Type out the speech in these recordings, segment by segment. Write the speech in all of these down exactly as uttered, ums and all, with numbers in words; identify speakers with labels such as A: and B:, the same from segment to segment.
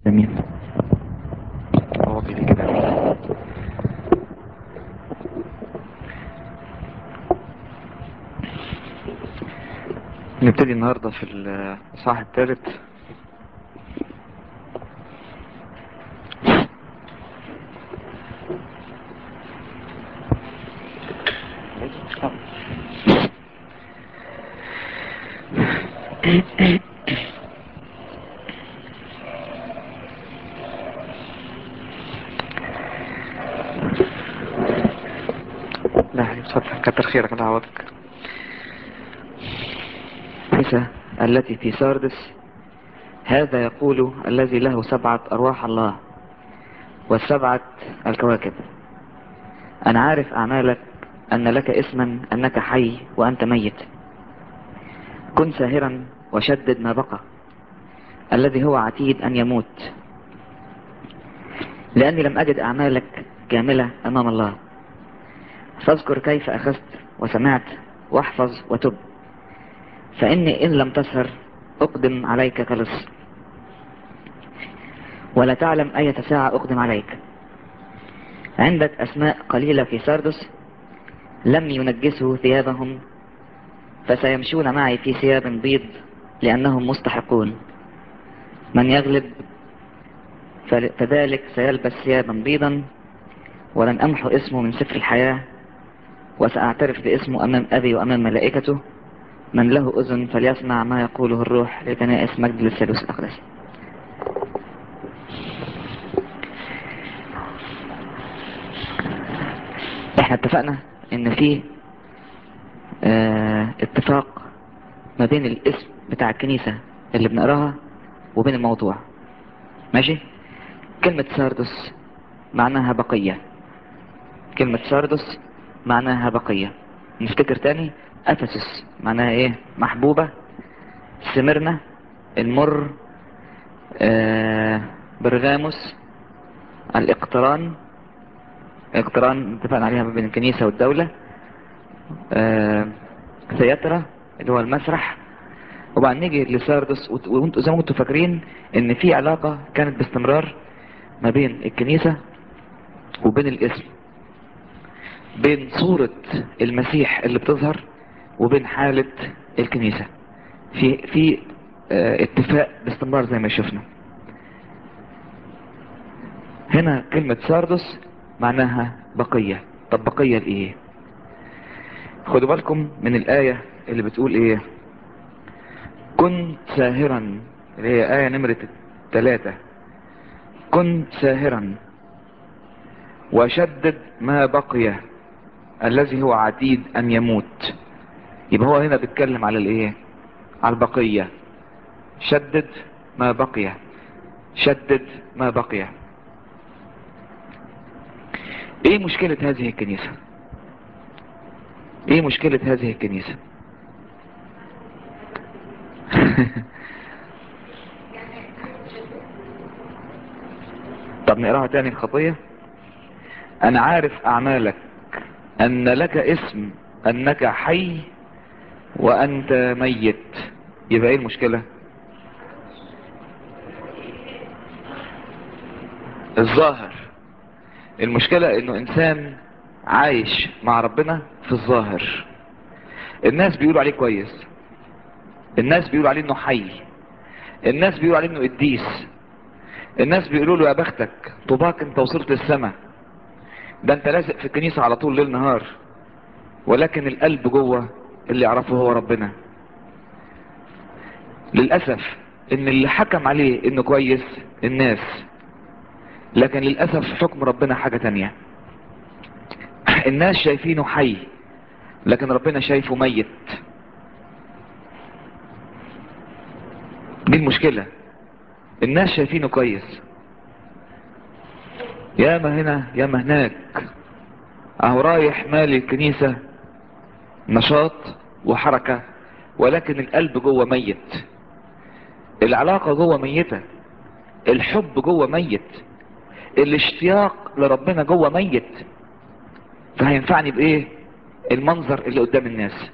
A: جميل. واضي لي كده. نبتدي النهاردة في الإصحاح الثالث. لا يصدق، كتر خيرك الله يعوضك. عيسى التي في ساردس، هذا يقول الذي له سبعة أرواح الله والسبعة الكواكب: أنا عارف أعمالك، أن لك اسما أنك حي وأنت ميت. كن ساهرا وشدد ما بقى الذي هو عتيد أن يموت، لأني لم أجد أعمالك كاملة أمام الله. فاذكر كيف أخذت وسمعت واحفظ وتب، فإني إن لم تسهر أقدم عليك كلص، ولا تعلم أي ساعة أقدم عليك. عندك أسماء قليلة في ساردس لم ينجسوا ثيابهم، فسيمشون معي في ثياب بيض لأنهم مستحقون. من يغلب فذلك سيلبس ثيابا بيضا، ولن أمحو اسمه من سفر الحياة، وسأعترف باسمه أمام أبي وأمام ملائكته. من له أذن فليسمع ما يقوله الروح لكنائس مجد للثالوث الأقدس. احنا اتفقنا ان في اه اتفاق ما بين الاسم بتاع الكنيسة اللي بنقراها وبين الموضوع. ماشي. كلمة ساردس معناها بقية. كلمة ساردس معناها بقية. نفتكر تاني: أفسس معناها ايه؟ محبوبة. سمرنا، المر، آه برغاموس، الاقتران. اقتران اتفقنا عليها ما بين الكنيسة والدولة. آه ثياترا اللي هو المسرح. وبعد نيجي لساردس، وانتوا زي ما كنتوا فاكرين ان في علاقة كانت باستمرار ما بين الكنيسة وبين الاسم، بين صورة المسيح اللي بتظهر وبين حالة الكنيسة. في في اه اتفاق باستمرار زي ما شفنا. هنا كلمة ساردس معناها بقية. طب بقية لإيه؟ خدوا بالكم من الآية اللي بتقول إيه: كن ساهرا، اللي هي آية نمرة ثلاثة. كن ساهرا وشدد ما بقي الذي هو عتيد أن يموت. يبقى هو هنا بيتكلم على الإيه؟ على البقية. شدد ما بقي، شدد ما بقي. ايه مشكلة هذه الكنيسة؟ ايه مشكلة هذه الكنيسة؟ طب نقراها تاني الخطية. انا عارف اعمالك، ان لك اسم انك حي وانت ميت. يبقى ايه المشكلة؟ الظاهر. المشكلة انه انسان عايش مع ربنا في الظاهر. الناس بيقولوا عليه كويس، الناس بيقولوا عليه انه حي، الناس بيقولوا عليه انه قديس، الناس بيقولوا له يا بختك طوباك انت وصلت للسماء، ده انت لازق في الكنيسة على طول ليل نهار. ولكن القلب جوه اللي يعرفه هو ربنا. للأسف ان اللي حكم عليه انه كويس الناس، لكن للأسف حكم ربنا حاجة تانية. الناس شايفينه حي لكن ربنا شايفه ميت. دي المشكلة. الناس شايفينه كويس، ياما هنا ياما هناك، اهو رايح مالي الكنيسة نشاط وحركة، ولكن القلب جوه ميت. العلاقة جوه ميتة، الحب جوه ميت، الاشتياق لربنا جوه ميت. فهينفعني بايه المنظر اللي قدام الناس؟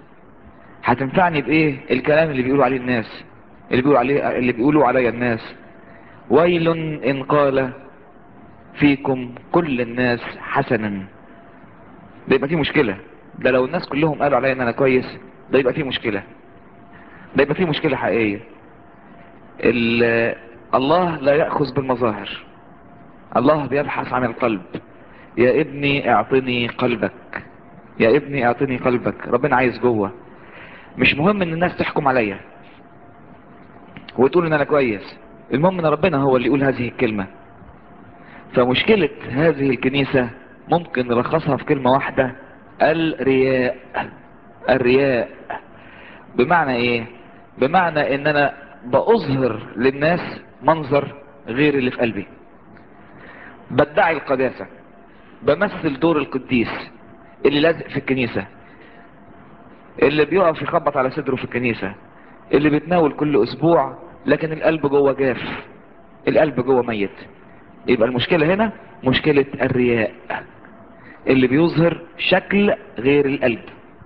A: هتنفعني بايه الكلام اللي بيقولوا عليه الناس، اللي بيقولوا عليه اللي بيقولوا عليا الناس؟ ويل ان قال فيكم كل الناس حسنا. ده يبقى فيه مشكلة. ده لو الناس كلهم قالوا عليا ان انا كويس، ده يبقى فيه مشكلة. ده يبقى فيه مشكلة حقيقية. ال- الله لا يأخذ بالمظاهر. الله بيبحث عن القلب. يا ابني اعطني قلبك، يا ابني اعطني قلبك. ربنا عايز جوه. مش مهم ان الناس تحكم عليا وتقول ان انا كويس، المهم ان ربنا هو اللي يقول هذه الكلمة. فمشكلة هذه الكنيسة ممكن نلخصها في كلمة واحدة: الرياء. الرياء بمعنى ايه؟ بمعنى ان انا بأظهر للناس منظر غير اللي في قلبي. بدعي القداسة، بمثل دور القديس اللي لازق في الكنيسة، اللي بيقف يخبط على صدره في الكنيسة، اللي بيتناول كل اسبوع لكن القلب جوه جاف، القلب جوه ميت. يبقى المشكلة هنا مشكلة الرياء، اللي بيظهر شكل غير القلب.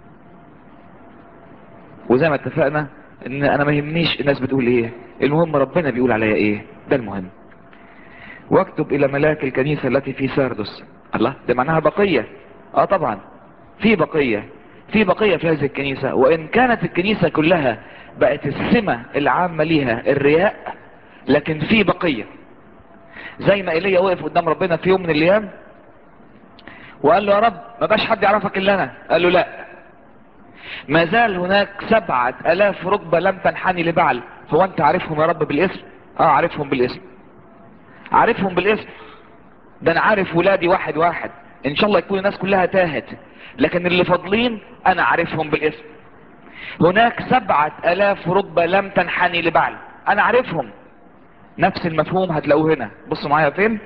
A: وزي ما اتفقنا ان انا ما يهمنيش الناس بتقول ايه، المهم ربنا بيقول عليا ايه، ده المهم. واكتب الى ملاك الكنيسة التي في ساردس. الله، ده معناها بقية. اه طبعا في بقية، في بقية في هذه الكنيسة. وان كانت الكنيسة كلها بقت السمة العامة ليها الرياء، لكن في بقية. زي ما ايليا وقف قدام ربنا في يوم من الايام وقال له: يا رب ما بقاش حد يعرفك الا انا. قال له: لا، ما زال هناك سبعة الاف ركبة لم تنحني لبعل. هو انت عارفهم يا رب بالاسم؟ اه عارفهم بالاسم، عارفهم بالاسم. ده انا عارف ولادي واحد واحد، ان شاء الله يكون الناس كلها تاهت، لكن اللي فاضلين انا عارفهم بالاسم. هناك سبعة الاف ركبة لم تنحني لبعل، انا عارفهم. نفس المفهوم هتلاقوه هنا. بصوا معايا فين؟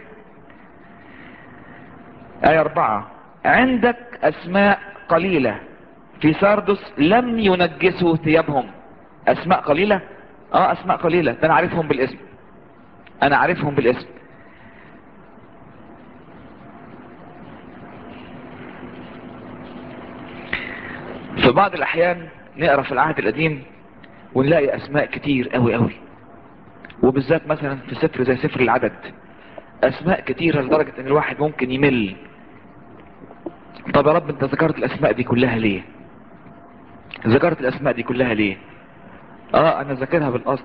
A: آية أربعة: عندك أسماء قليلة في ساردس لم ينجسوا ثيابهم. أسماء قليلة؟ آه أسماء قليلة، ده أنا عارفهم بالاسم، أنا عارفهم بالاسم. في بعض الأحيان نقرأ في العهد القديم ونلاقي أسماء كتير أوي أوي، وبالذات مثلا في سفر زي سفر العدد أسماء كتيرة لدرجة إن الواحد ممكن يمل. طب يا رب أنت ذكرت الأسماء دي كلها ليه؟ ذكرت الأسماء دي كلها ليه؟ آه أنا ذاكرها بالقصد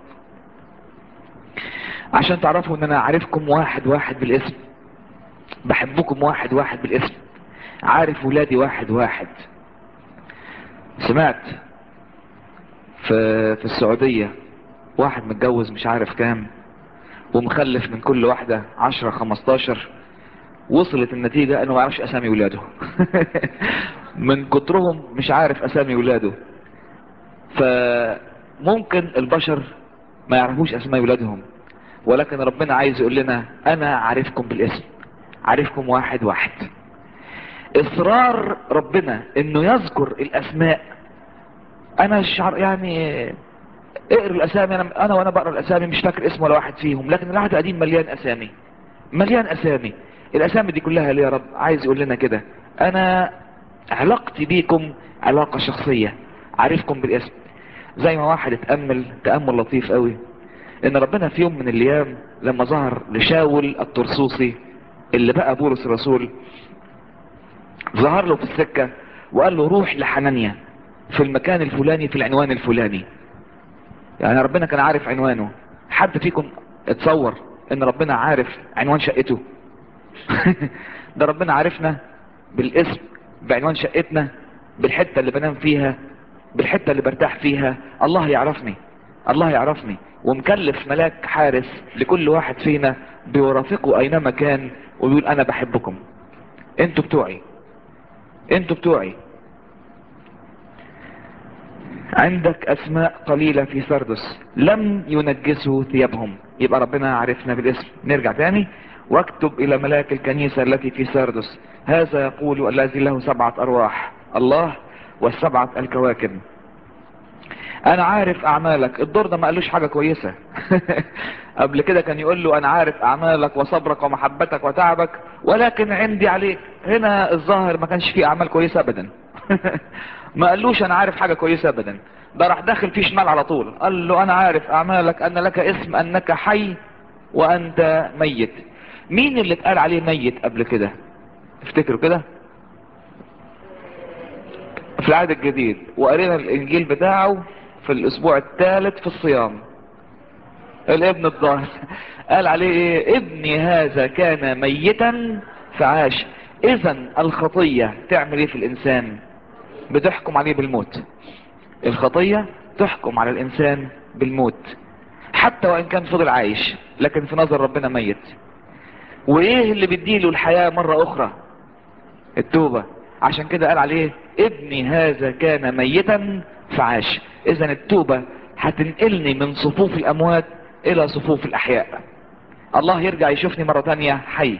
A: عشان تعرفوا ان انا عارفكم واحد واحد بالاسم، بحبكم واحد واحد بالاسم، عارف ولادي واحد واحد. سمعت في في السعودية واحد متجوز مش عارف كام ومخلف من كل واحدة عشرة خمستاشر، وصلت النتيجة انه ما يعرفش اسامي ولاده. من كترهم مش عارف اسامي ولاده. فممكن البشر ما يعرفوش اسماء ولادهم، ولكن ربنا عايز يقول لنا انا عارفكم بالاسم، عارفكم واحد واحد. اصرار ربنا انه يذكر الاسماء. انا شعر يعني اقرا الاسامي، انا انا وانا بقرا الاسامي مش فاكر اسم ولا واحد فيهم، لكن العهد القديم مليان اسامي، مليان اسامي. الاسامي دي كلها ليه يا رب؟ عايز يقول لنا كده: انا علاقتي بيكم علاقة شخصية، عارفكم بالاسم. زي ما واحد اتأمل تأمل لطيف قوي، ان ربنا في يوم من الايام لما ظهر لشاول الطرسوسي اللي بقى بولس الرسول، ظهر له في السكة وقال له: روح لحنانيا في المكان الفلاني في العنوان الفلاني. يعني ربنا كان عارف عنوانه. حد فيكم اتصور ان ربنا عارف عنوان شقته؟ ده ربنا عارفنا بالاسم، بعنوان شقتنا، بالحتة اللي بنام فيها، بالحتة اللي برتاح فيها. الله يعرفني، الله يعرفني، ومكلف ملاك حارس لكل واحد فينا بيرافقه اينما كان ويقول: انا بحبكم، انتوا بتوعي، انتوا بتوعي. عندك اسماء قليلة في سردس لم ينجسوا ثيابهم. يبقى ربنا عرفنا بالاسم. نرجع تاني: واكتب الى ملاك الكنيسة التي في سردس هذا يقول الذي له سبعة ارواح، الله والسبعة الكواكب: انا عارف اعمالك. الدور ده ما قالوش حاجة كويسة. قبل كده كان يقول له: انا عارف اعمالك وصبرك ومحبتك وتعبك ولكن عندي عليك. هنا الظاهر ما كانش فيه اعمال كويسة ابدا. ما قالوش انا عارف حاجة كويسة ابدا، ده راح داخل فيه شمال على طول. قال له: انا عارف اعمالك، ان لك اسم انك حي وانت ميت. مين اللي اتقال عليه ميت قبل كده؟ افتكروا كده في العهد الجديد، وقرينا الانجيل بتاعه في الاسبوع الثالث في الصيام. الابن الضال قال عليه ايه؟ ابني هذا كان ميتا فعاش. اذا الخطية تعمل ايه في الانسان؟ بتحكم عليه بالموت. الخطية تحكم على الانسان بالموت حتى وان كان فضل عايش، لكن في نظر ربنا ميت. وايه اللي بيديله الحياة مرة اخرى؟ التوبة. عشان كده قال عليه ابني هذا كان ميتا فعاش. اذا التوبة هتنقلني من صفوف الاموات الى صفوف الاحياء. الله يرجع يشوفني مرة تانية حي.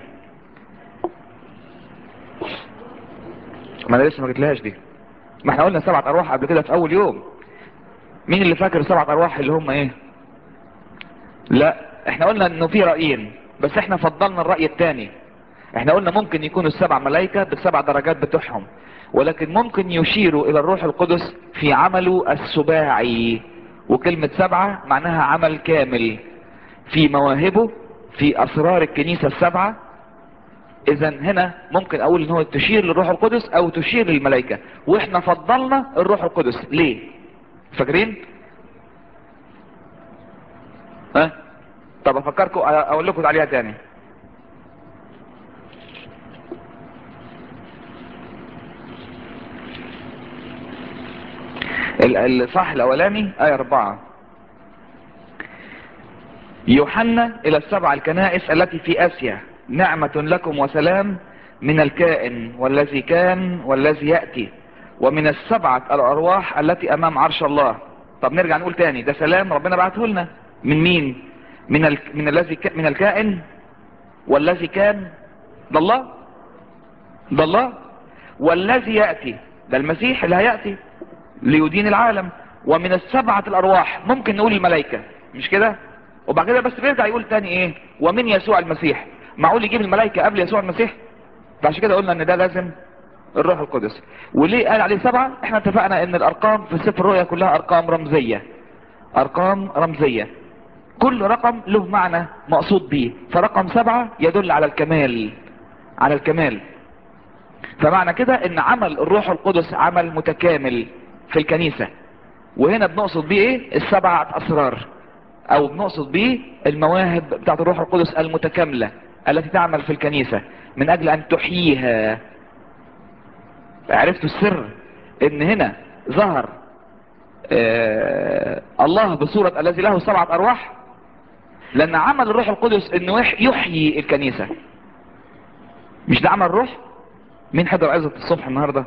A: ما انا لسه ما قلتلهاش دي. ما احنا قلنا سبعة ارواح قبل كده في اول يوم. مين اللي فاكر سبعة ارواح اللي هم ايه؟ لا، احنا قلنا انه في رأيين، بس احنا فضلنا الرأي الثاني. احنا قلنا ممكن يكونوا السبع ملائكة بالسبع درجات بتوعهم، ولكن ممكن يشيروا الى الروح القدس في عمله السباعي. وكلمة سبعة معناها عمل كامل في مواهبه، في اسرار الكنيسة السبعة. اذا هنا ممكن اقول ان هو تشير للروح القدس او تشير للملائكة، واحنا فضلنا الروح القدس. ليه؟ فاكرين؟ ها؟ طب افكركم اقول لكم عليها تاني. الصح الاولاني ايه اربعة. يوحنا الى السبع الكنائس التي في اسيا، نعمة لكم وسلام من الكائن والذي كان والذي يأتي ومن السبعة الارواح التي امام عرش الله. طب نرجع نقول تاني، ده سلام ربنا بعته لنا من مين؟ من ال... من الذي ك... من الكائن والذي كان، ده الله. ده الله. والذي يأتي، ده المسيح اللي هيأتي ليدين العالم. ومن السبعة الارواح، ممكن نقول الملائكة، مش كده؟ وبعد كده بس بيرجع يقول تاني ايه؟ ومن يسوع المسيح. معقول يجيب الملائكة قبل يسوع المسيح؟ فعشان كده قلنا ان ده لازم الروح القدس. وليه قال عليه سبعة؟ احنا اتفقنا ان الارقام في سفر الرؤيا كلها ارقام رمزية. ارقام رمزية، كل رقم له معنى مقصود به. فرقم سبعة يدل على الكمال، على الكمال. فمعنى كده ان عمل الروح القدس عمل متكامل في الكنيسة. وهنا بنقصد بيه ايه؟ السبعة اسرار، او بنقصد بيه المواهب بتاعت الروح القدس المتكاملة التي تعمل في الكنيسة من اجل ان تحييها. عرفتوا السر؟ ان هنا ظهر آه الله بصورة الذي له سبعة ارواح، لان عمل الروح القدس انه يحيي الكنيسة. مش ده عمل الروح؟ مين حضر عزة الصبح النهاردة؟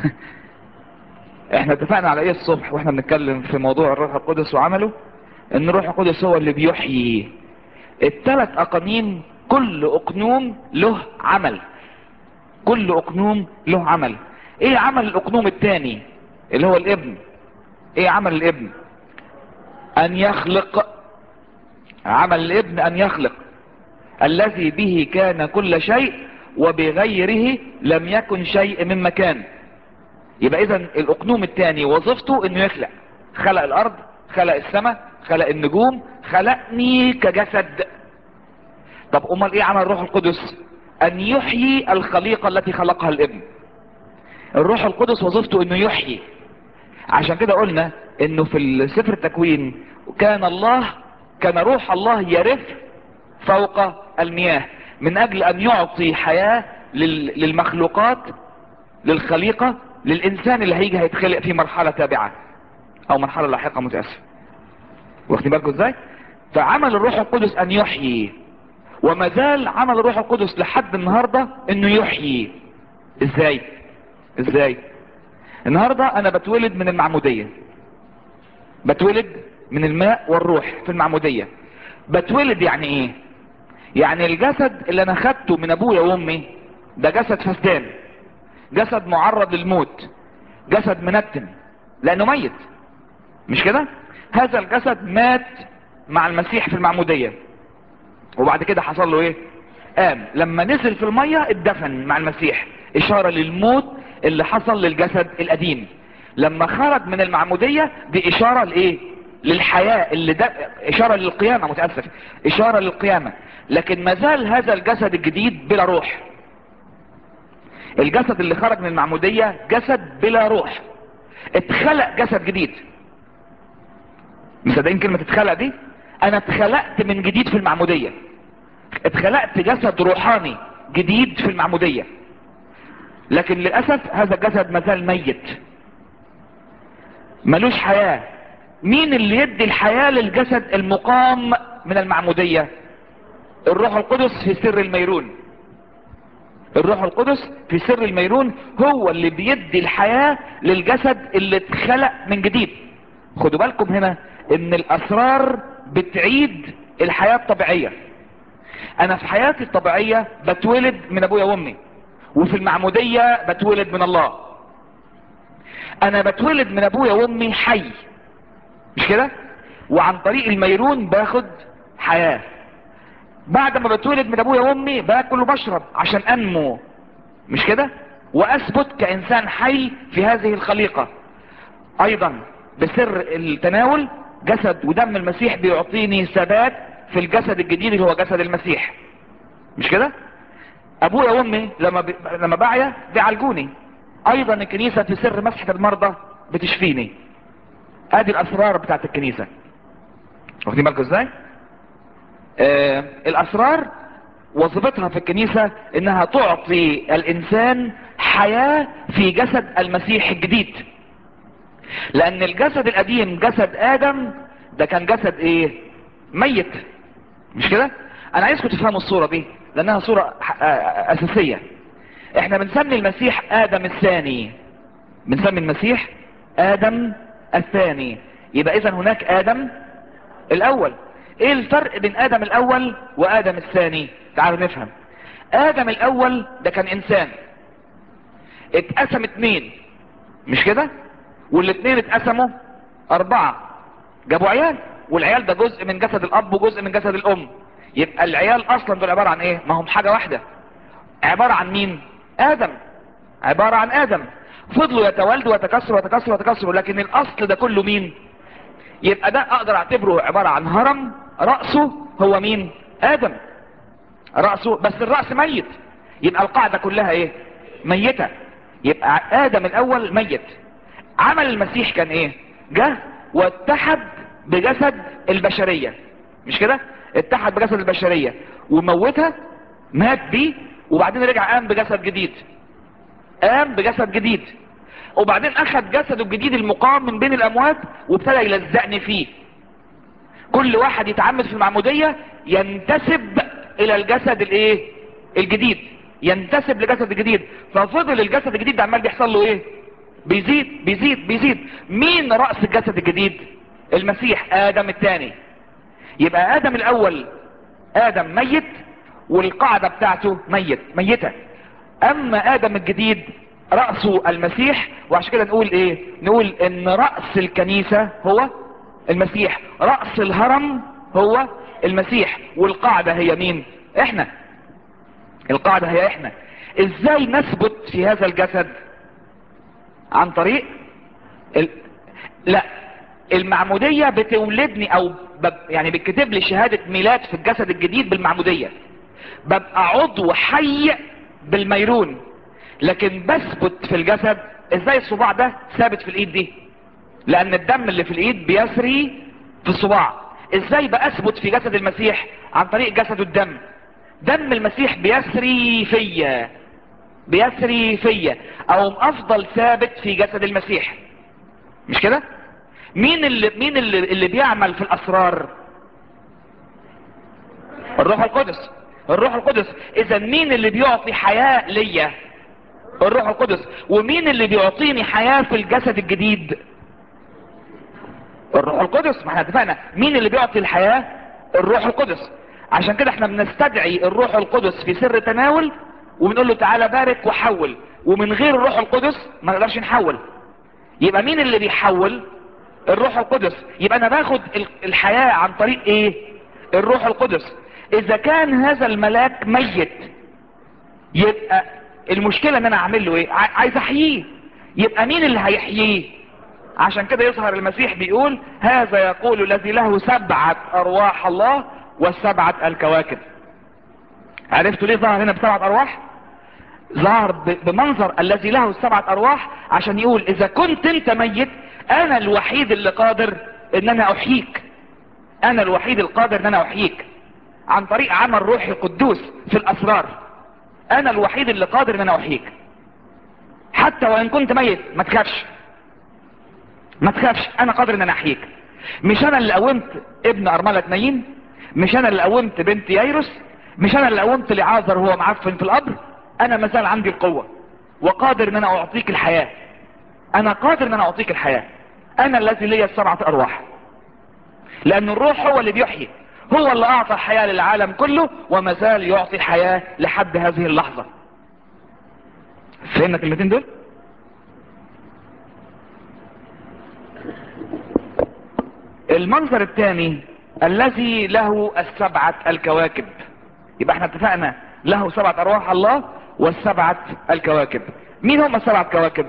A: احنا اتفقنا على ايه الصبح واحنا بنتكلم في موضوع الروح القدس وعمله؟ ان الروح القدس هو اللي بيحيي. الثلاث اقانيم كل اقنوم له عمل، كل اقنوم له عمل. ايه عمل الاقنوم الثاني اللي هو الابن؟ ايه عمل الابن؟ ان يخلق. عمل الابن ان يخلق، الذي به كان كل شيء وبغيره لم يكن شيء مما كان. يبقى اذا الاقنوم الثاني وظيفته انه يخلق. خلق الارض، خلق السماء، خلق النجوم، خلقني كجسد. طب امال ايه عمل الروح القدس؟ ان يحيي الخليقة التي خلقها الابن. الروح القدس وظيفته انه يحيي. عشان كده قلنا انه في سفر التكوين كان الله، كان روح الله يرف فوق المياه من اجل ان يعطي حياة للمخلوقات، للخليقة، للانسان اللي هيجي هيتخلق في مرحلة تابعة او مرحلة لاحقة، متأسف. واخدين بالكم ازاي؟ فعمل الروح القدس ان يحيي، وما زال عمل الروح القدس لحد النهاردة انه يحيي. ازاي؟ ازاي؟ النهاردة انا بتولد من المعمودية، بتولد من الماء والروح في المعمودية. بتولد يعني ايه؟ يعني الجسد اللي انا خدته من ابويا وامي ده جسد فسدان، جسد معرض للموت، جسد منتن لانه ميت، مش كده؟ هذا الجسد مات مع المسيح في المعمودية، وبعد كده حصل له ايه؟ قام. لما نزل في المية اتدفن مع المسيح، اشارة للموت اللي حصل للجسد القديم. لما خرج من المعمودية دي اشارة لايه؟ للحياة اللي ده اشارة للقيامة، متأسف، اشارة للقيامة، لكن ما زال هذا الجسد الجديد بلا روح. الجسد اللي خرج من المعمودية جسد بلا روح، اتخلق جسد جديد. مصدقين كلمة اتخلق دي؟ انا اتخلقت من جديد في المعمودية، اتخلقت جسد روحاني جديد في المعمودية، لكن للأسف هذا الجسد مازال ميت، ملوش حياة. مين اللي يدي الحياة للجسد المقام من المعمودية؟ الروح القدس في سر الميرون. الروح القدس في سر الميرون هو اللي بيدي الحياة للجسد اللي اتخلق من جديد. خدوا بالكم هنا ان الاسرار بتعيد الحياة الطبيعية. انا في حياتي الطبيعية بتولد من ابويا وامي، وفي المعمودية بتولد من الله. انا بتولد من ابويا وامي حي، مش كده؟ وعن طريق الميرون باخد حياة. بعد ما بتولد من ابويا وامي باكل وبشرب عشان انمو، مش كده؟ واثبت كانسان حي في هذه الخليقة. ايضا بسر التناول جسد ودم المسيح بيعطيني ثبات في الجسد الجديد اللي هو جسد المسيح، مش كده؟ ابويا وامي لما ب... لما بعيا بيعالجوني. ايضا الكنيسة في سر مسحة المرضى بتشفيني. ادي الاسرار بتاعت الكنيسة. واخدين بالكم ازاي؟ آه الاسرار وظيفتها في الكنيسة انها تعطي الانسان حياة في جسد المسيح الجديد. لان الجسد القديم جسد ادم ده كان جسد ايه؟ ميت، مش كده؟ انا عايزكم تفهموا الصورة دي لانها صورة اساسية. احنا بنسمي المسيح ادم الثاني، بنسمي المسيح ادم الثاني. يبقى اذا هناك ادم الاول. ايه الفرق بين ادم الاول وادم الثاني؟ تعالوا نفهم. ادم الاول ده كان انسان اتقسم اتنين، مش كده؟ والاتنين اتقسموا اربعة، جابوا عيال، والعيال ده جزء من جسد الاب وجزء من جسد الام. يبقى العيال اصلا دول عبارة عن ايه؟ ما هم حاجة واحدة. عبارة عن مين؟ ادم، عبارة عن ادم. فضلوا يتوالدوا ويتكاثروا ويتكاثروا ويتكاثروا، لكن الاصل ده كله مين؟ يبقى ده اقدر اعتبره عبارة عن هرم رأسه هو مين؟ ادم. رأسه، بس الرأس ميت، يبقى القاعدة كلها ايه؟ ميتة. يبقى ادم الاول ميت. عمل المسيح كان ايه؟ جه واتحد بجسد البشرية، مش كده؟ اتحد بجسد البشرية وموتها، مات بيه، وبعدين رجع قام بجسد جديد. قام بجسد جديد وبعدين اخذ جسده الجديد المقام من بين الاموات وابتدى يلزقني فيه. كل واحد يتعمد في المعمودية ينتسب الى الجسد الايه؟ الجديد، ينتسب لجسد الجديد. ففضل الجسد الجديد ده عمال بيحصل له ايه؟ بيزيد بيزيد بيزيد. مين رأس الجسد الجديد؟ المسيح ادم الثاني. يبقى ادم الاول ادم ميت والقاعدة بتاعته ميت ميتة. اما ادم الجديد رأسه المسيح. وعشان كده نقول ايه؟ نقول ان رأس الكنيسة هو المسيح، رأس الهرم هو المسيح، والقاعدة هي مين؟ احنا. القاعدة هي احنا. ازاي نثبت في هذا الجسد؟ عن طريق ال... لا، المعمودية بتولدني او ب... يعني بتكتب لي شهادة ميلاد في الجسد الجديد بالمعمودية. ببقى عضو حي بالميرون، لكن بثبت في الجسد. ازاي الصباع ده ثابت في الايد دي؟ لان الدم اللي في الايد بيسري في الصباع. ازاي بأثبت في جسد المسيح؟ عن طريق جسد الدم. دم المسيح بيسري فيا، بيسري فيا، او افضل ثابت في جسد المسيح، مش كده؟ مين اللي مين اللي, اللي بيعمل في الاسرار؟ الروح القدس. الروح القدس. اذا مين اللي بيعطي حياة ليا؟ الروح القدس. ومين اللي بيعطيني حياة في الجسد الجديد؟ الروح القدس. ما احنا اتفقنا مين اللي بيعطي الحياة؟ الروح القدس. عشان كده احنا بنستدعي الروح القدس في سر التناول وبنقول له تعالى بارك وحول. ومن غير الروح القدس ما نقدرش نحول. يبقى مين اللي بيحول؟ الروح القدس. يبقى انا باخد الحياة عن طريق ايه؟ الروح القدس. اذا كان هذا الملاك ميت يبقى المشكلة ان انا اعمل له ايه؟ عايز احييه. يبقى مين اللي هيحييه؟
B: عشان كده يظهر المسيح بيقول هذا يقول الذي له سبعة ارواح الله والسبعة الكواكب. عرفتوا ليه ظهر هنا بسبعة ارواح؟ ظهر بمنظر الذي له السبعة ارواح عشان يقول اذا كنت انت ميت انا الوحيد اللي قادر ان انا احييك. انا الوحيد القادر ان انا احييك عن طريق عمل روحي القدوس في الاسرار. انا الوحيد اللي قادر ان انا احييك حتى وان كنت ميت. ما تخافش ما تخافش، انا قادر ان انا احييك. مش انا اللي قومت ابن ارملة نايين، مش انا اللي قومت بنت يايروس، مش انا اللي قومت لعازر وهو معفن في القبر. انا ما زال عندي القوة وقادر ان انا اعطيك الحياة. انا قادر ان انا اعطيك الحياة. انا الذي لي السبعة ارواح، لان الروح هو اللي بيحيي، هو اللي اعطى الحياة للعالم كله وما زال يعطي الحياة لحد هذه اللحظة. فهمنا الكلمتين دول؟ المنظر الثاني الذي له السبعة الكواكب. يبقى احنا اتفقنا له سبعة ارواح الله والسبعة الكواكب. مين هم السبعة كواكب؟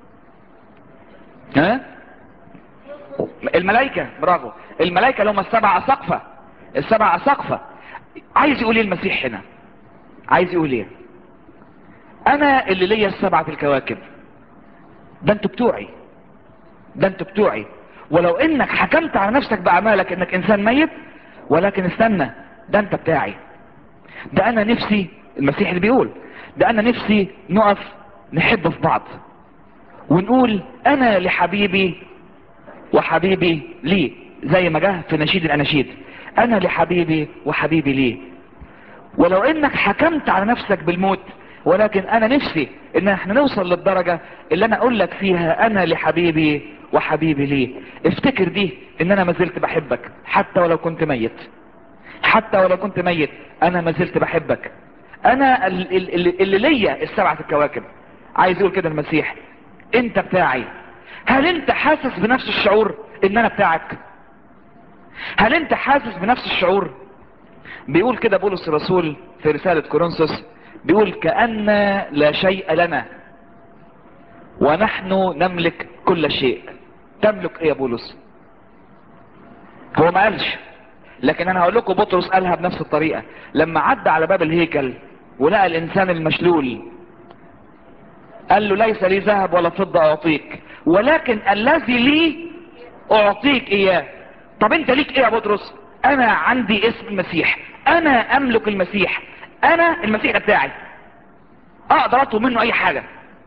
B: ها؟ الملائكة. برافو. الملائكة اللي هم السبع اساقفة. السبع اساقفة. عايز يقول ايه المسيح هنا؟ عايز يقول ايه؟ انا اللي ليا السبعة الكواكب. ده انتوا بتوعي، ده انتوا بتوعي. ولو انك حكمت على نفسك باعمالك انك انسان ميت، ولكن استنى، ده انت بتاعي. ده انا نفسي، المسيح اللي بيقول ده انا نفسي نقف نحب في بعض ونقول انا لحبيبي وحبيبي لي، زي ما جه في نشيد الاناشيد، انا لحبيبي وحبيبي لي. ولو انك حكمت على نفسك بالموت، ولكن انا نفسي ان احنا نوصل للدرجة اللي انا اقول لك فيها انا لحبيبي وحبيبي لي. افتكر دي ان انا ما زلت بحبك حتى ولو كنت ميت. حتى ولو كنت ميت انا ما زلت بحبك. انا اللي, اللي ليا السبعة الكواكب. عايز يقول كده المسيح انت بتاعي. هل انت حاسس بنفس الشعور ان انا بتاعك؟ هل انت حاسس بنفس الشعور؟ بيقول كده بولس الرسول في رسالة كورنثوس، بيقول كأن لا شيء لنا ونحن نملك كل شيء. تملك ايه يا بولس؟ هو ما قالش، لكن انا هقول لكم بطرس قالها بنفس الطريقة لما عدى على باب الهيكل ولقى الانسان المشلول. قال له ليس لي ذهب ولا فضة اعطيك، ولكن الذي لي اعطيك اياه. طب انت ليك ايه يا بطرس؟ انا عندي اسم المسيح، انا املك المسيح، انا المسيح ده بتاعي. اقدر اطلب منه اي حاجة،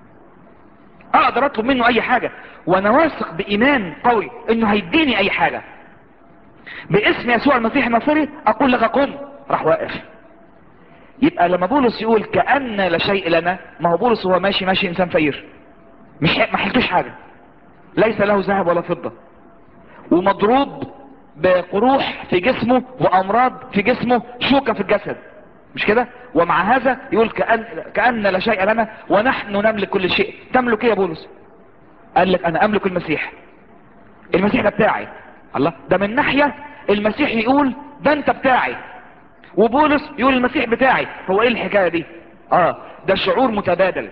B: اقدر اطلب منه اي حاجة، وانا واثق بايمان قوي انه هيديني اي حاجة. باسم يسوع المسيح الناصري اقول لك قم، راح واقف. يبقى لما بولس يقول كأن لا شيء لنا، ما هو بولس هو ماشي ماشي انسان فقير، مش ما حلتوش حاجة، ليس له ذهب ولا فضة، ومضروب بقروح في جسمه وامراض في جسمه، شوكة في الجسد، مش كده؟ ومع هذا يقول كأن, كأن لا شيء لنا ونحن نملك كل شيء. تملك ايه يا بولس؟ قال لك انا املك المسيح. المسيح ده بتاعي. الله، ده من ناحية المسيح يقول ده انت بتاعي، وبولس يقول المسيح بتاعي. هو ايه الحكاية دي؟ اه ده شعور متبادل،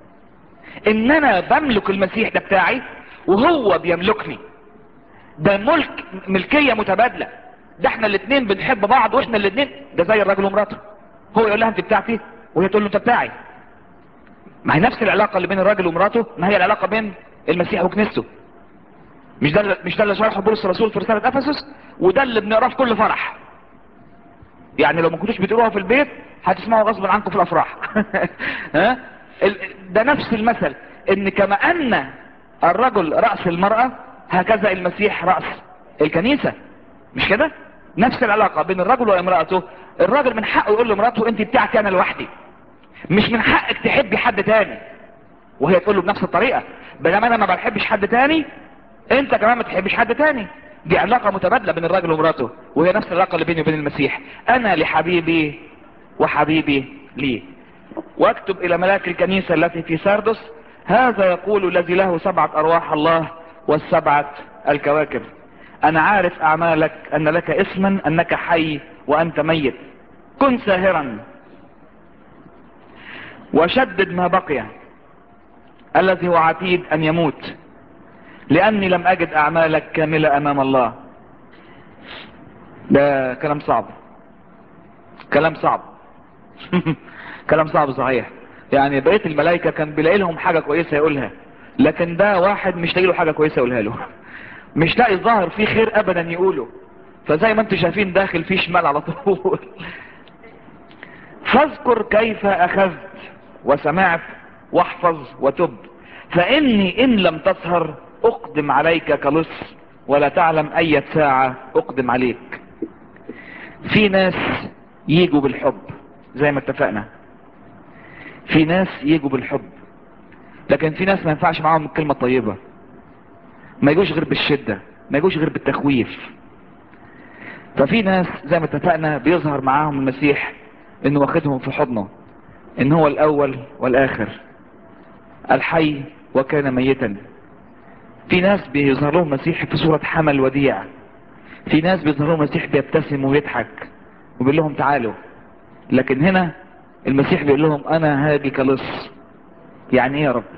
B: ان انا بملك المسيح ده بتاعي وهو بيملكني. ده ملك، ملكية متبادلة. ده احنا الاتنين بنحب بعض، واحنا الاتنين ده زي الراجل ومراته. هو يقول لها انت بتاعتي وهي تقول له انت بتاعي. ما هي نفس العلاقة اللي بين الراجل ومراته، ما هي العلاقة بين المسيح وكنيسته. مش ده مش ده اللي شرحه بولس الرسول في رسالة افسس، وده اللي بنقراه في كل فرح. يعني لو ما كنتوش بتقروها في البيت هتسمعوا غصبا عنكم في الافراح. ها؟ ده نفس المثل، ان كما ان الرجل رأس المرأة هكذا المسيح رأس الكنيسة، مش كده؟ نفس العلاقة بين الرجل وامرأته. الراجل من حقه يقول لمراته انت بتاعتي انا لوحدي، مش من حقك تحبي حد تاني، وهي تقول له بنفس الطريقة بينما انا ما بحبش حد تاني انت كمان ما تحبش حد تاني. دي علاقة متبادلة بين الراجل ومراته، وهي نفس العلاقة اللي بيني وبين المسيح، انا لحبيبي وحبيبي لي. واكتب الى ملاك الكنيسة التي في ساردس هذا يقول الذي له سبعة ارواح الله والسبعة الكواكب، انا عارف اعمالك ان لك اسما انك حي وانت ميت. كن ساهرا وشدد ما بقي الذي هو عتيد ان يموت، لاني لم اجد اعمالك كاملة امام الله. ده كلام صعب، كلام صعب. كلام صعب صحيح. يعني بقية الملائكة كان بيلاقي لهم حاجة كويسة يقولها، لكن ده واحد مش لاقي له حاجة كويسة يقولها له. مش لاقي ظاهر فيه خير ابدا يقوله، فزي ما انتم شايفين داخل فيه شمال على طول. فاذكر كيف اخذت وسمعت واحفظ وتب، فاني ان لم تسهر اقدم عليك كلص، ولا تعلم اي ساعة اقدم عليك. في ناس يجوا بالحب زي ما اتفقنا، في ناس يجوا بالحب، لكن في ناس ما ينفعش معاهم الكلمة الطيبة، ما يجوش غير بالشدة، ما يجوش غير بالتخويف. ففي ناس زي ما اتفقنا بيظهر معاهم المسيح انه واخدهم في حضنه، ان هو الاول والاخر، الحي وكان ميتا. في ناس بيظهر لهم المسيح في صورة حمل وديع، في ناس بيظهر لهم المسيح بيبتسم ويضحك وبيقول لهم تعالوا. لكن هنا المسيح بيقول لهم انا هاجي كلص. يعني ايه يا رب؟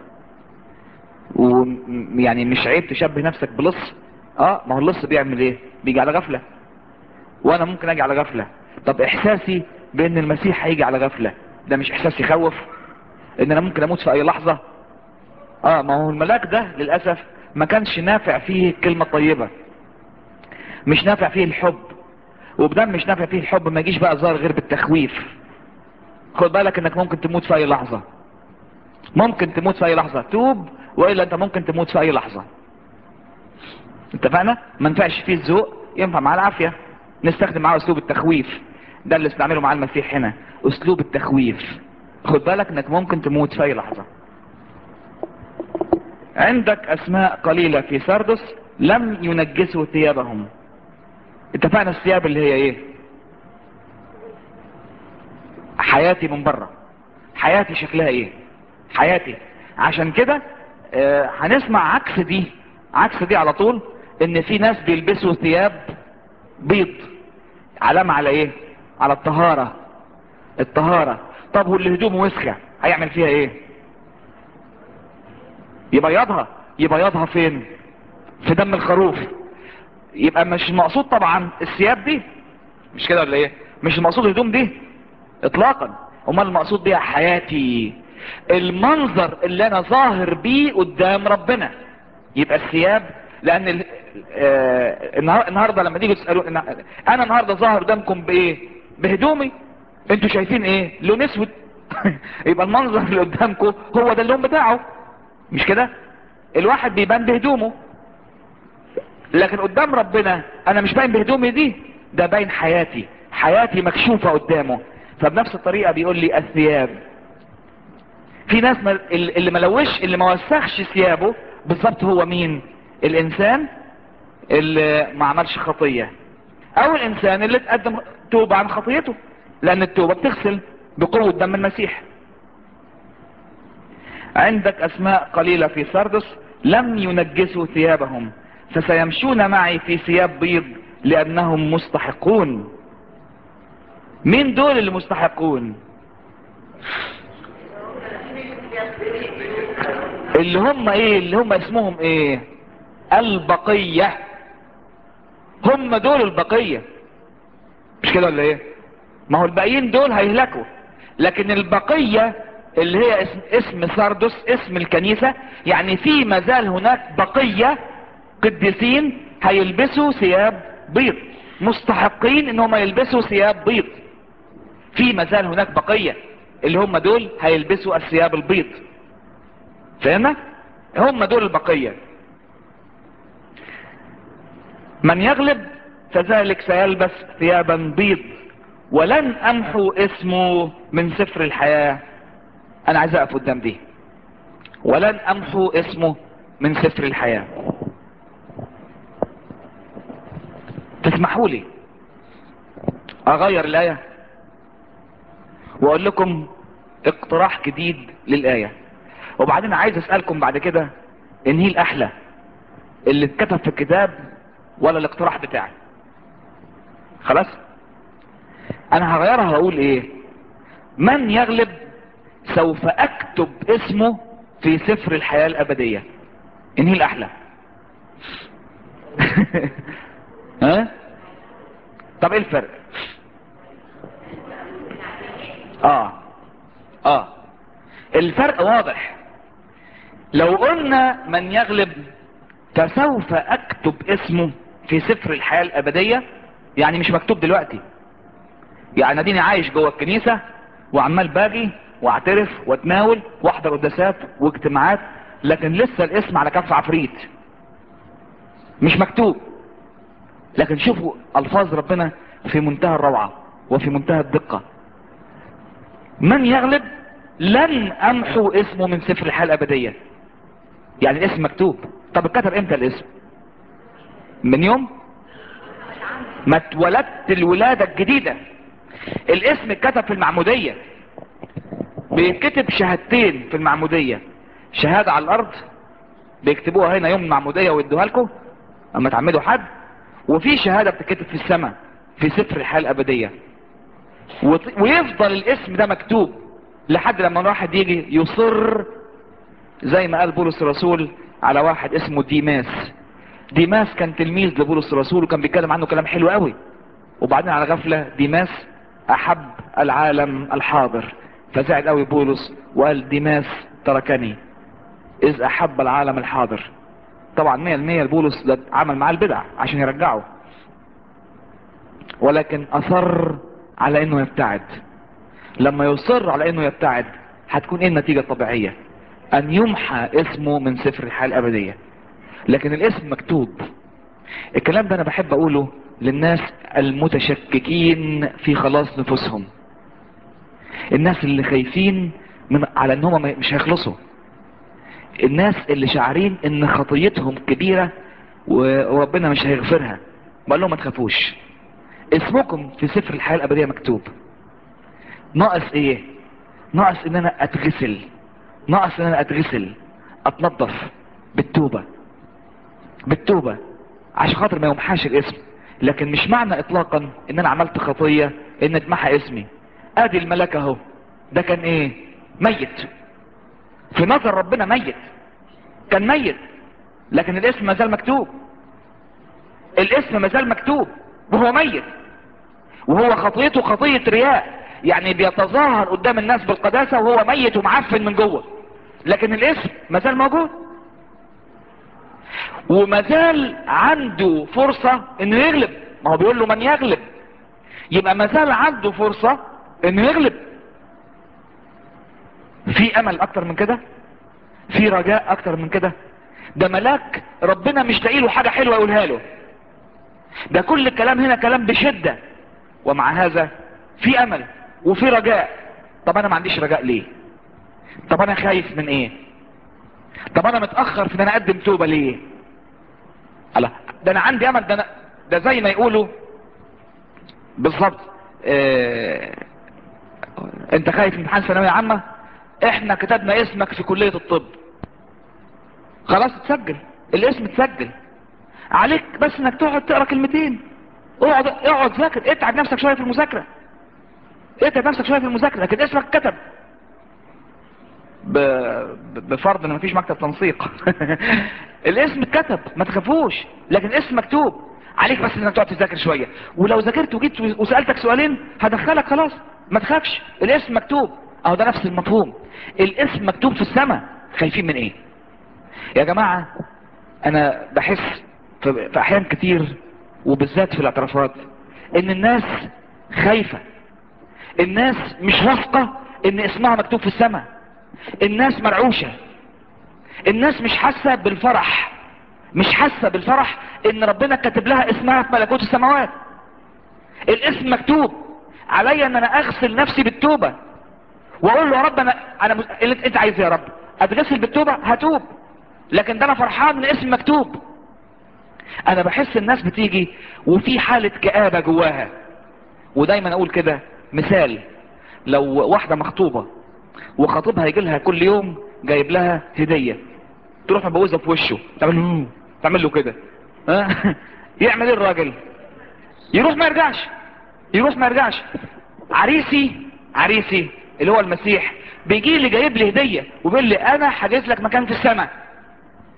B: ويعني مش عيب تشبه نفسك بلص؟ اه، ما هو اللص بيعمل ايه؟ بيجي على غفلة، وانا ممكن اجي على غفلة. طب احساسي بان المسيح هيجي على غفلة ده مش احساس يخوف؟ ان انا ممكن اموت في اي لحظة؟ اه، ما هو الملاك ده للأسف ما كانش نافع فيه الكلمة الطيبة، مش نافع فيه الحب. وبدم مش نافع فيه الحب ما يجيش بقى ظاهر غير بالتخويف. خد بالك انك ممكن تموت في اي لحظة، ممكن تموت في اي لحظة، توب وإلا انت ممكن تموت في اي لحظة. اتفقنا؟ ما ينفعش فيه الذوق، ينفع مع العافية. نستخدم معاه اسلوب التخويف، ده اللي استعمله مع المسيح هنا، اسلوب التخويف. خد بالك انك ممكن تموت في اي لحظة. عندك اسماء قليلة في سردس لم ينجسوا ثيابهم. اتفقنا الثياب اللي هي ايه؟ حياتي من بره، حياتي شكلها ايه؟ حياتي. عشان كده آه هنسمع عكس دي، عكس دي على طول، ان في ناس بيلبسوا ثياب بيض، علامة على ايه؟ على الطهارة. الطهارة. طب واللي هدومه وسخة هيعمل فيها ايه؟ يبيضها. يبيضها فين؟ في دم الخروف. يبقى مش المقصود طبعا الثياب دي، مش كده ولا ايه؟ مش المقصود الهدوم دي اطلاقا. امال المقصود بيها حياتي، المنظر اللي انا ظاهر بيه قدام ربنا. يبقى الثياب، لان ال... آه... النهار... النهارده لما تيجوا تسالوا انا أنا النهارده ظاهر قدامكم بايه؟ بهدومي. انتوا شايفين ايه؟ لون اسود. يبقى المنظر اللي قدامكم هو ده اللون بتاعه، مش كده؟ الواحد بيبان بهدومه، لكن قدام ربنا انا مش باين بهدومي دي، ده باين حياتي، حياتي مكشوفة قدامه. فبنفس الطريقة بيقول لي الثياب. في ناس ما اللي ملوش، اللي ما وسخش ثيابه بالظبط هو مين؟ الانسان اللي ما عملش خطية، او الانسان اللي تقدم توبة عن خطيته، لان التوبة بتغسل بقوة دم المسيح. عندك اسماء قليلة في سردس لم ينجسوا ثيابهم، فسيمشون معي في ثياب بيض لانهم مستحقون. مين دول اللي مستحقون؟ اللي هم ايه؟ اللي هم اسمهم ايه؟ البقية. هم دول البقية، مش كده ولا ايه؟ ما هو الباقيين دول هيهلكوا، لكن البقية اللي هي اسم, اسم سردس، اسم الكنيسة. يعني في مازال هناك بقية قديسين هيلبسوا ثياب بيض، مستحقين انهم يلبسوا ثياب بيض. في مازال هناك بقية اللي هم دول هيلبسوا الثياب البيض. فهمنا؟ هم دول البقية. من يغلب فذلك سيلبس ثيابا بيض ولن امحو اسمه من سفر الحياة. انا عايز اقف قدام دي، ولن امحو اسمه من سفر الحياة. تسمحوا لي اغير الاية واقول لكم اقتراح جديد للاية، وبعدين عايز اسألكم بعد كده انهي الاحلى، اللي اتكتب في الكتاب ولا الاقتراح بتاعي؟ خلاص انا هغيرها واقول ايه؟ من يغلب سوف اكتب اسمه في سفر الحياة الابدية. انهي الاحلى؟ ها؟ طب ايه الفرق؟ اه اه الفرق واضح. لو قلنا من يغلب فسوف اكتب اسمه في سفر الحياة الابدية، يعني مش مكتوب دلوقتي. يعني اديني عايش جوه الكنيسة وعمال باجي واعترف واتناول واحضر قداسات واجتماعات، لكن لسه الاسم على كف عفريت مش مكتوب. لكن شوفوا الفاظ ربنا في منتهى الروعة وفي منتهى الدقة. من يغلب لن امحو اسمه من سفر الحياة الابدية. يعني الاسم مكتوب. طب اتكتب امتى الاسم؟ من يوم ما اتولدت الولادة الجديدة. الاسم اتكتب في المعمودية. بيتكتب شهادتين في المعمودية، شهادة على الارض بيكتبوها هنا يوم المعمودية ويدوها لكم اما تعمدوا حد، وفي شهادة بتتكتب في السماء في سفر الحياة الابدية. وط- ويفضل الاسم ده مكتوب لحد لما الواحد يجي يصر، زي ما قال بولس الرسول على واحد اسمه ديماس. ديماس كان تلميذ لبولس الرسول وكان بيتكلم عنه كلام حلو قوي، وبعدين على غفلة ديماس احب العالم الحاضر، فزعل قوي بولس وقال ديماس تركني اذ احب العالم الحاضر. طبعا مية المية بولس ده عمل معاه البدع عشان يرجعه، ولكن اصر على انه يبتعد. لما يصر على انه يبتعد هتكون ايه النتيجة الطبيعية؟ ان يمحى اسمه من سفر الحياة الابدية. لكن الاسم مكتوب. الكلام ده انا بحب اقوله للناس المتشككين في خلاص نفوسهم، الناس اللي خايفين من على ان هم مش هيخلصوا، الناس اللي شعرين ان خطيتهم كبيرة وربنا مش هيغفرها. بقول لهم ما تخافوش، اسمكم في سفر الحياة الابدية مكتوب. ناقص ايه؟ ناقص ان انا اتغسل، ناقص ان انا اتغسل اتنظف بالتوبة، بالتوبة عشان خاطر ما يمحاش الاسم. لكن مش معنى اطلاقا ان انا عملت خطية ان اتمحى اسمي. ادي الملاك اهو، ده كان ايه؟ ميت في نظر ربنا، ميت، كان ميت، لكن الاسم ما زال مكتوب. الاسم ما زال مكتوب وهو ميت، وهو خطيته خطية رياء، يعني بيتظاهر قدام الناس بالقداسة وهو ميت ومعفن من جوه، لكن الاسم ما زال موجود وما زال عنده فرصة انه يغلب. ما هو بيقول له من يغلب، يبقى ما زال عنده فرصة انه يغلب. في امل اكتر من كده؟ في رجاء اكتر من كده؟ ده ملاك ربنا مش لاقي له حاجة حلوة يقولها له، ده كل الكلام هنا كلام بشدة، ومع هذا في امل وفي رجاء. طب انا ما عنديش رجاء ليه؟ طب انا خايف من ايه؟ طب انا متأخر في ان انا اقدم توبة ليه؟ الله، ده انا عندي امل. ده أنا ده زي ما يقولوا بالظبط. اه... انت خايف من امتحان ثانوية عامة؟ احنا كتبنا اسمك في كلية الطب، خلاص اتسجل، الاسم اتسجل عليك، بس انك تقعد تقرا كلمتين. اقعد اقعد ذاكر، اتعب نفسك شوية في المذاكرة، اتعب نفسك شوية في المذاكرة، لكن اسمك كتب. ب... بفرض ان مفيش مكتب تنسيق. الاسم اتكتب، ما تخافوش، لكن الاسم مكتوب عليك، بس انك تقعد تذاكر شوية. ولو ذاكرت وجيت وسألتك سؤالين هدخلك، خلاص ما تخافش، الاسم مكتوب. اهو ده نفس المفهوم، الاسم مكتوب في السماء. خايفين من ايه يا جماعة؟ انا بحس في في احيان كتير وبالذات في الاعترافات ان الناس خايفة، الناس مش واثقة ان اسمها مكتوب في السماء، الناس مرعوشة، الناس مش حاسة بالفرح، مش حاسة بالفرح ان ربنا كاتب لها اسمها في ملكوت السماوات. الاسم مكتوب عليا ان انا اغسل نفسي بالتوبة واقول له يا رب انا انا مز... اللي انت عايزه يا رب اتغسل بالتوبة هتوب، لكن ده انا فرحان ان اسم مكتوب. انا بحس الناس بتيجي وفي حالة كآبة جواها. ودايما اقول كده مثال، لو واحدة مخطوبة وخطيبها يجي لها كل يوم جايب لها هدية، تروح مبوزها في وشه تعمل له تعمل له كده، ها؟ يعمل ايه الراجل؟ يروح ما يرجعش، يروح ما يرجعش. عريسي عريسي اللي هو المسيح بيجي لي جايب لي هدية وبيقول لي انا حاجز لك مكان في السماء.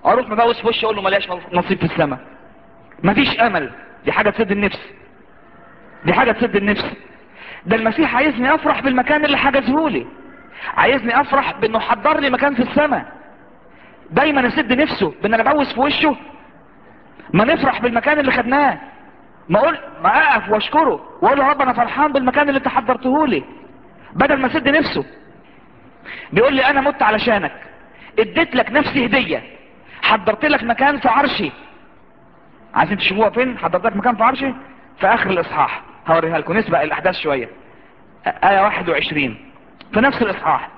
B: اروح مبوس في وشي اقول له ملياش نصيب في السماء. مفيش امل. دي حاجة تسد النفس، دي حاجة تسد النفس. ده المسيح عايزني افرح بالمكان اللي حجزهولي، عايزني افرح بانه حضر لي مكان في السماء. دايما اسد نفسه بان انا ابوس في وشه. ما نفرح بالمكان اللي خدناه، ما اقول ما اقف واشكره واقول له يا رب انا فرحان بالمكان اللي انت حضرتهولي، بدل ما اسد نفسه. بيقول لي انا مت علشانك، اديت لك نفسي هدية، حضرت لك مكان في عرشي. عايزين تشوفوها فين؟ حضرت لك مكان في عرشي في اخر الاصحاح، هوريها لكم، نسبق الاحداث شوية. آية واحد وعشرين في نفس الاصحاح،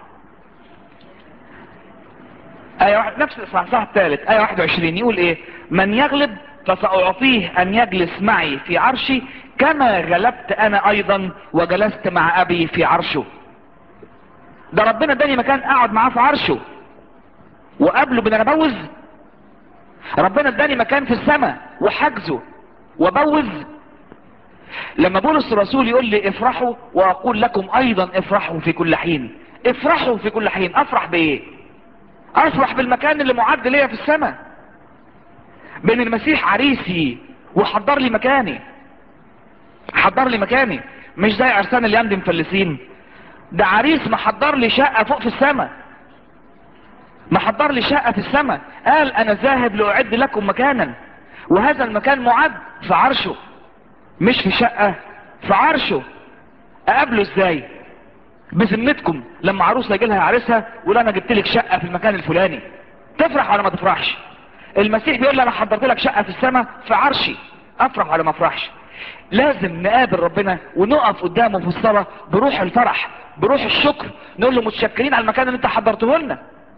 B: آية واحد نفس الاصحاح الثالث آية واحد وعشرين يقول ايه؟ من يغلب فسأعطيه ان يجلس معي في عرشي كما غلبت انا ايضا وجلست مع ابي في عرشه. ده ربنا اداني مكان اقعد معاه في عرشه وقبله بان انا ابوز. ربنا اداني مكان في السماء وحجزه وبوز. لما بولس الرسول يقول لي افرحوا واقول لكم ايضا افرحوا في كل حين، افرحوا في كل حين. افرح بايه؟ افرح بالمكان اللي معد ليا في السماء، بان المسيح عريسي وحضر لي مكاني، حضر لي مكاني. مش زي عرسان اللي يمضي مفلسين، ده عريس محضر لي شقة فوق في السماء، محضر لي شقة في السماء. قال انا ذاهب لاعد لكم مكانا، وهذا المكان معد في عرشه، مش في شقة، في عرشه. اقابله ازاي؟ بذمتكم لما عروسه يجي لها عريسها يقول انا جبت لك شقة في المكان الفلاني، تفرح ولا ما تفرحش؟ المسيح بيقول لي انا حضرت لك شقة في السماء في عرشي، افرح ولا ما افرحش؟ لازم نقابل ربنا ونقف قدامه في الصلاة بروح الفرح، بروح الشكر، نقول له متشكرين على المكان اللي انت حضرته لنا،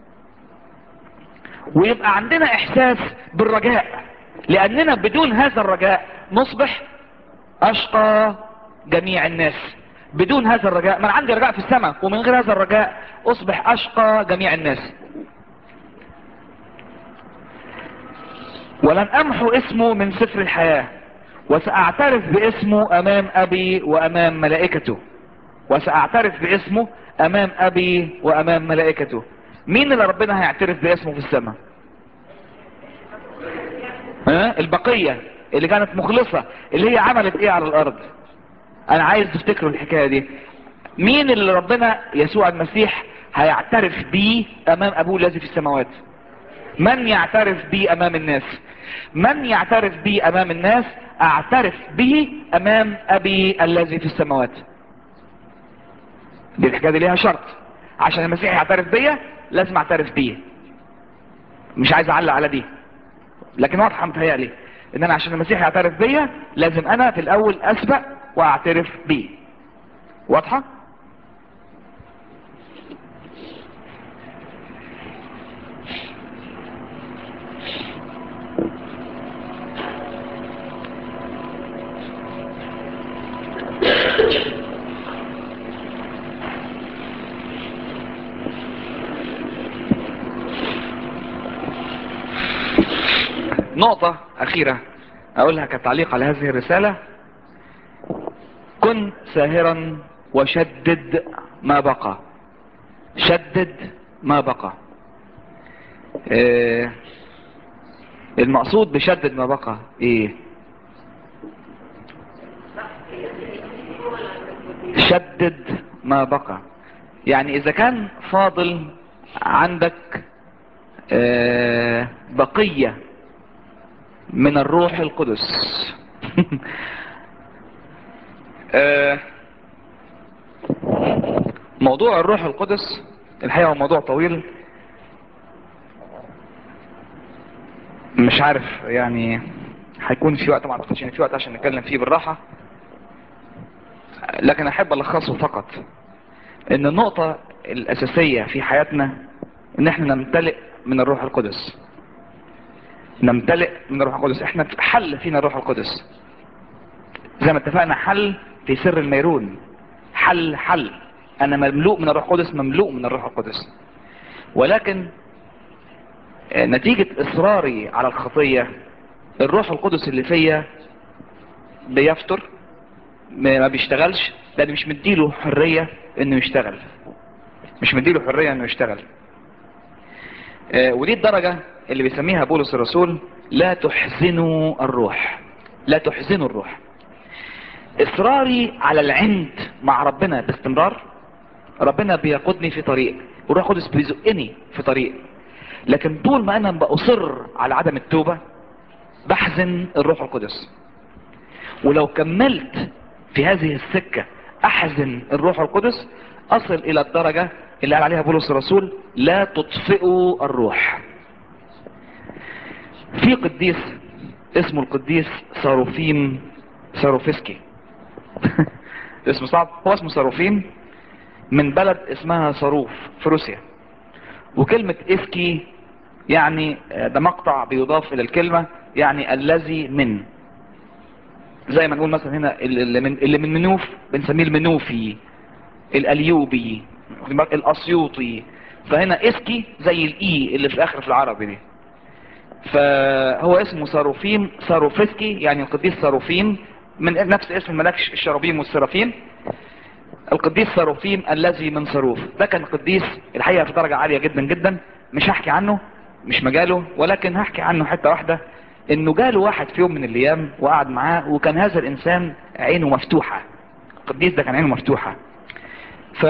B: ويبقى عندنا احساس بالرجاء. لاننا بدون هذا الرجاء نصبح اشقى جميع الناس. بدون هذا الرجاء، من عندي رجاء في السماء ومن غير هذا الرجاء اصبح اشقى جميع الناس. ولن امحو اسمه من سفر الحياة، وساعترف باسمه امام ابي وامام ملائكته. وساعترف باسمه امام ابي وامام ملائكته. مين اللي ربنا هيعترف باسمه في السماء؟ ها؟ البقية اللي كانت مخلصة، اللي هي عملت ايه على الارض. انا عايز تفتكروا الحكاية دي. مين اللي ربنا يسوع المسيح هيعترف بيه امام ابوه الذي في السماوات؟ من يعترف بيه امام الناس؟ من يعترف بيه امام الناس اعترف به امام ابي الذي في السماوات. دي الحكاية دي ليها شرط، عشان المسيح يعترف بيا لازم اعترف بيه. مش عايز اعلق على دي، لكن واضحة متهيألي ان انا عشان المسيح يعترف بيا لازم انا في الاول اسبق واعترف بيه. واضحة؟ نقطة اخيرة اقولها كتعليق على هذه الرسالة. كن ساهرا وشدد ما بقى، شدد ما بقى. إيه المقصود بشدد ما بقى؟ ايه شدد ما بقى؟ يعني اذا كان فاضل عندك إيه بقية من الروح القدس إيه موضوع الروح القدس الحقيقة هو موضوع طويل، مش عارف يعني هيكون في وقت، ما اعتقدش ان في وقت عشان نتكلم فيه بالراحة، لكن احب الخصه فقط. ان النقطة الاساسية في حياتنا ان احنا نمتلئ من الروح القدس، نمتلئ من الروح القدس. احنا حل فينا الروح القدس زي ما اتفقنا، حل في سر الميرون، حل حل انا مملوء من الروح القدس، مملوء من الروح القدس. ولكن نتيجة اصراري على الخطية الروح القدس اللي فيا بيفتر، ما بيشتغلش، لان مش مديله حرية انه يشتغل، مش مديله حرية انه يشتغل. آه ودي الدرجة اللي بيسميها بولس الرسول لا تحزنوا الروح. لا تحزنوا الروح. اصراري على العند مع ربنا باستمرار، ربنا بيقودني في طريق والروح القدس بيزقني في طريق، لكن طول ما انا بأصر على عدم التوبة بحزن الروح القدس. ولو كملت في هذه السكة احزن الروح القدس اصل الى الدرجة اللي قال عليها بولس الرسول لا تطفئوا الروح. في قديس اسمه القديس صاروفيم صاروفسكي اسمه صعب، هو اسمه صاروفيم، من بلد اسمها صاروف في روسيا. وكلمة اسكي يعني ده مقطع بيضاف الى الكلمة، يعني الذي من، زي ما نقول مثلا هنا اللي من, اللي من منوف بنسميه المنوفي، الاليوبي، الاسيوطي. فهنا اسكي زي الاي اللي في الاخر في العربي دي. فهو اسمه صاروفيم صاروفسكي، يعني القديس صاروفيم من نفس اسم الملاك الشرابيم والسرافيم. القديس صاروفيم الذي من صاروف ده كان قديس الحقيقة في درجة عالية جدا جدا. مش هحكي عنه، مش مجاله، ولكن هحكي عنه حتة واحدة. انه جاله واحد في يوم من الايام وقعد معاه، وكان هذا الانسان عينه مفتوحة. القديس ده كان عينه مفتوحة. ف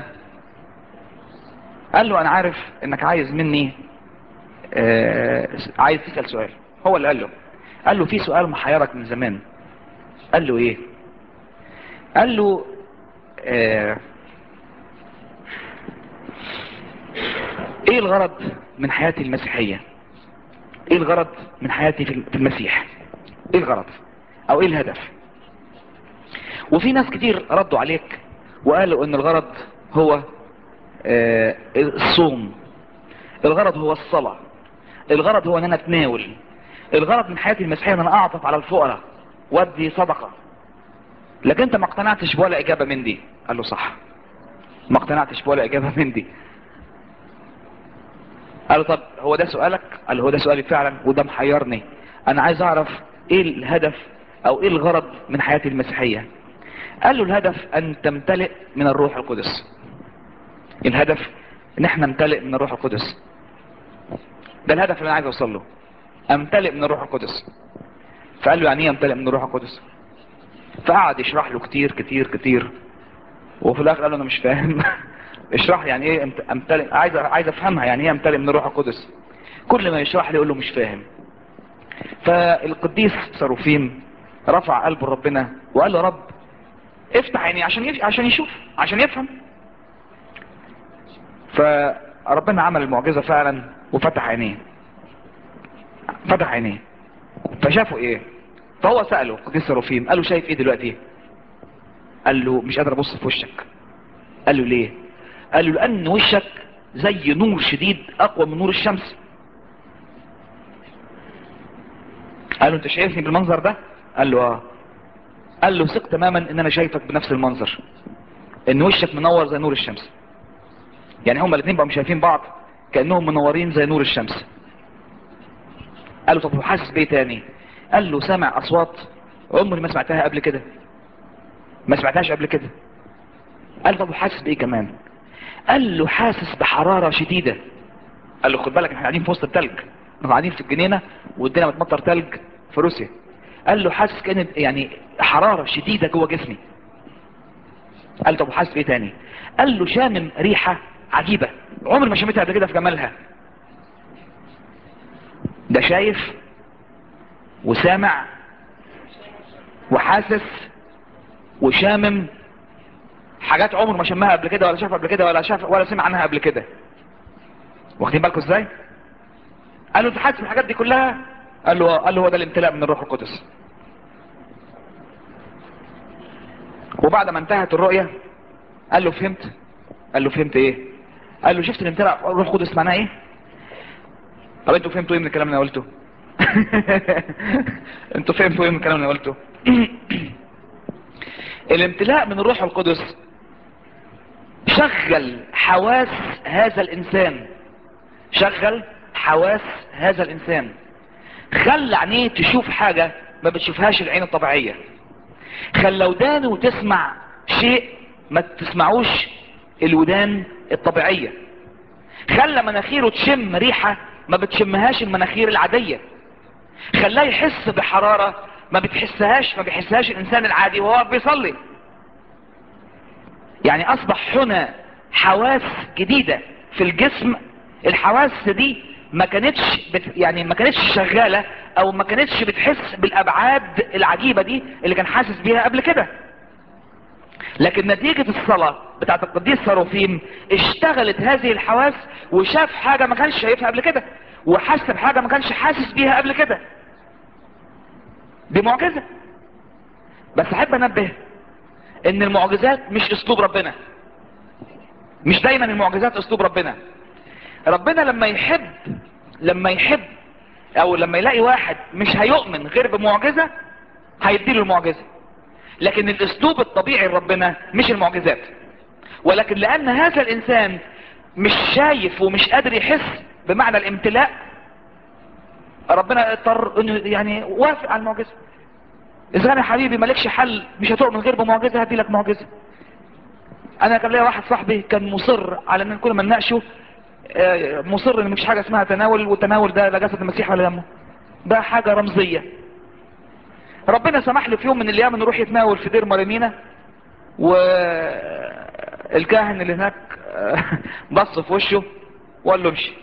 B: قال له انا عارف انك عايز مني آه عايز تسأل سؤال. هو اللي قال له قال له في سؤال محيرك من زمان. قال له ايه؟ قال له آه ايه الغرض من حياتي المسيحية؟ ايه الغرض من حياتي في المسيح؟ ايه الغرض او ايه الهدف؟ وفي ناس كتير ردوا عليك وقالوا ان الغرض هو آه الصوم، الغرض هو الصلاة، الغرض هو ان انا اتناول، الغرض من حياتي المسيحية ان انا اعطف على الفقراء وادي صدقة. لكن انت ما اقتنعتش بولا اجابة من دي. قال له صح، ما اقتنعتش بولا اجابة من دي. قال له طب هو ده سؤالك؟ قال له هو ده سؤالي فعلا، وده محيرني. انا عايز اعرف ايه الهدف او ايه الغرض من حياتي المسيحية. قال له الهدف ان تمتلئ من الروح القدس. الهدف ان احنا نمتلئ من الروح القدس. ده الهدف اللي انا عايز اوصل له، امتلئ من الروح القدس. فقال له يعني ايه امتلئ من الروح القدس؟ فقعد يشرح له كتير كتير كتير، وفي الاخر قال له انا مش فاهم اشرح يعني ايه امتلئ، عايز عايز افهمها يعني ايه امتلئ من الروح القدس. كل ما يشرح لي يقول له مش فاهم. فالقديس صاروفيم رفع قلبه لربنا وقال له رب افتح عيني عشان يف... عشان يشوف، عشان يفهم. فربنا عمل المعجزة فعلا وفتح عينيه، فتح عينيه. فشافوا ايه؟ فهو سأله القديس صاروفيم قال له شايف ايه دلوقتي؟ قال له مش قادر ابص في وشك. قال له ليه؟ قال له لان وشك زي نور شديد اقوى من نور الشمس. قال له انت شايفني بالمنظر ده؟ قال له اه. قال له ثق تماما ان انا شايفك بنفس المنظر، ان وشك منور زي نور الشمس. يعني هما الاثنين بقوا شايفين بعض كأنهم منورين زي نور الشمس. قال له طب وحاسس بايه تاني؟ قال له سامع اصوات عمري ما سمعتها قبل كده، ما سمعتهاش قبل كده. قال له طب وحاسس بايه كمان؟ قال له حاسس بحرارة شديدة. قال له خد بالك احنا قاعدين في وسط التلج، احنا قاعدين في الجنينة والدنيا بتمطر تلج في روسيا. قال له حاسس كأن يعني حرارة شديدة جوه جسمي. قال له طب وحاسس بايه تاني؟ قال له شامم ريحة عجيبة عمري ما شميتها قبل كده في جمالها. ده شايف وسامع وحاسس وشامم حاجات عمر ما شمها قبل كده ولا شافها قبل كده ولا شاف ولا سمع عنها قبل كده. واخدين بالكم ازاي؟ قال له انت حاسس بالحاجات دي كلها؟ قال له قال له هو ده الامتلاء من الروح القدس. وبعد ما انتهت الرؤية قال له فهمت؟ قال له فهمت ايه؟ قال له شفت الامتلاء من الروح القدس معناه ايه؟ طب انتوا فهمتوا ايه من الكلام اللي انا قلته؟ انتوا فهمتوا ايه من الكلام اللي انا قلته؟ الامتلاء من الروح القدس شغل حواس هذا الانسان، شغل حواس هذا الانسان، خلى عينيه تشوف حاجة ما بتشوفهاش العين الطبيعية، خلى ودانه تسمع شيء ما تسمعوش الودان الطبيعية، خلى مناخيره تشم ريحة ما بتشمهاش المناخير العادية، خلاه يحس بحرارة ما بتحسهاش ما بيحسهاش الانسان العادي وهو بيصلي. يعني اصبح هنا حواس جديدة في الجسم. الحواس دي ما كانتش بت يعني ما كانتش شغالة او ما كانتش بتحس بالابعاد العجيبة دي اللي كان حاسس بيها قبل كده. لكن نتيجة الصلاة بتاعت القديس ساروفيم اشتغلت هذه الحواس، وشاف حاجة ما كانش شايفها قبل كده، وحس بحاجة ما كانش حاسس بيها قبل كده. دي معجزة. بس احب انبه ان المعجزات مش اسلوب ربنا، مش دايما المعجزات اسلوب ربنا. ربنا لما يحب لما يحب او لما يلاقي واحد مش هيؤمن غير بمعجزة هيديله المعجزة. لكن الاسلوب الطبيعي لربنا مش المعجزات، ولكن لان هذا الانسان مش شايف ومش قادر يحس بمعنى الامتلاء، ربنا اضطر انه يعني وافق على المعجزة. اذا كان يا حبيبي مالكش حل مش هتؤمن غير بمعجزة، هدي لك معجزة. انا كان ليا واحد صاحبي كان مصر على ان كل ما نناقشه آه، مصر ان مفيش حاجة اسمها تناول، والتناول ده لا جسد المسيح ولا دمه، ده حاجة رمزية. ربنا سمح له في يوم من الايام انه يروح يتناول في دير مريمينا، والكاهن اللي هناك بص في وشه وقال له امشي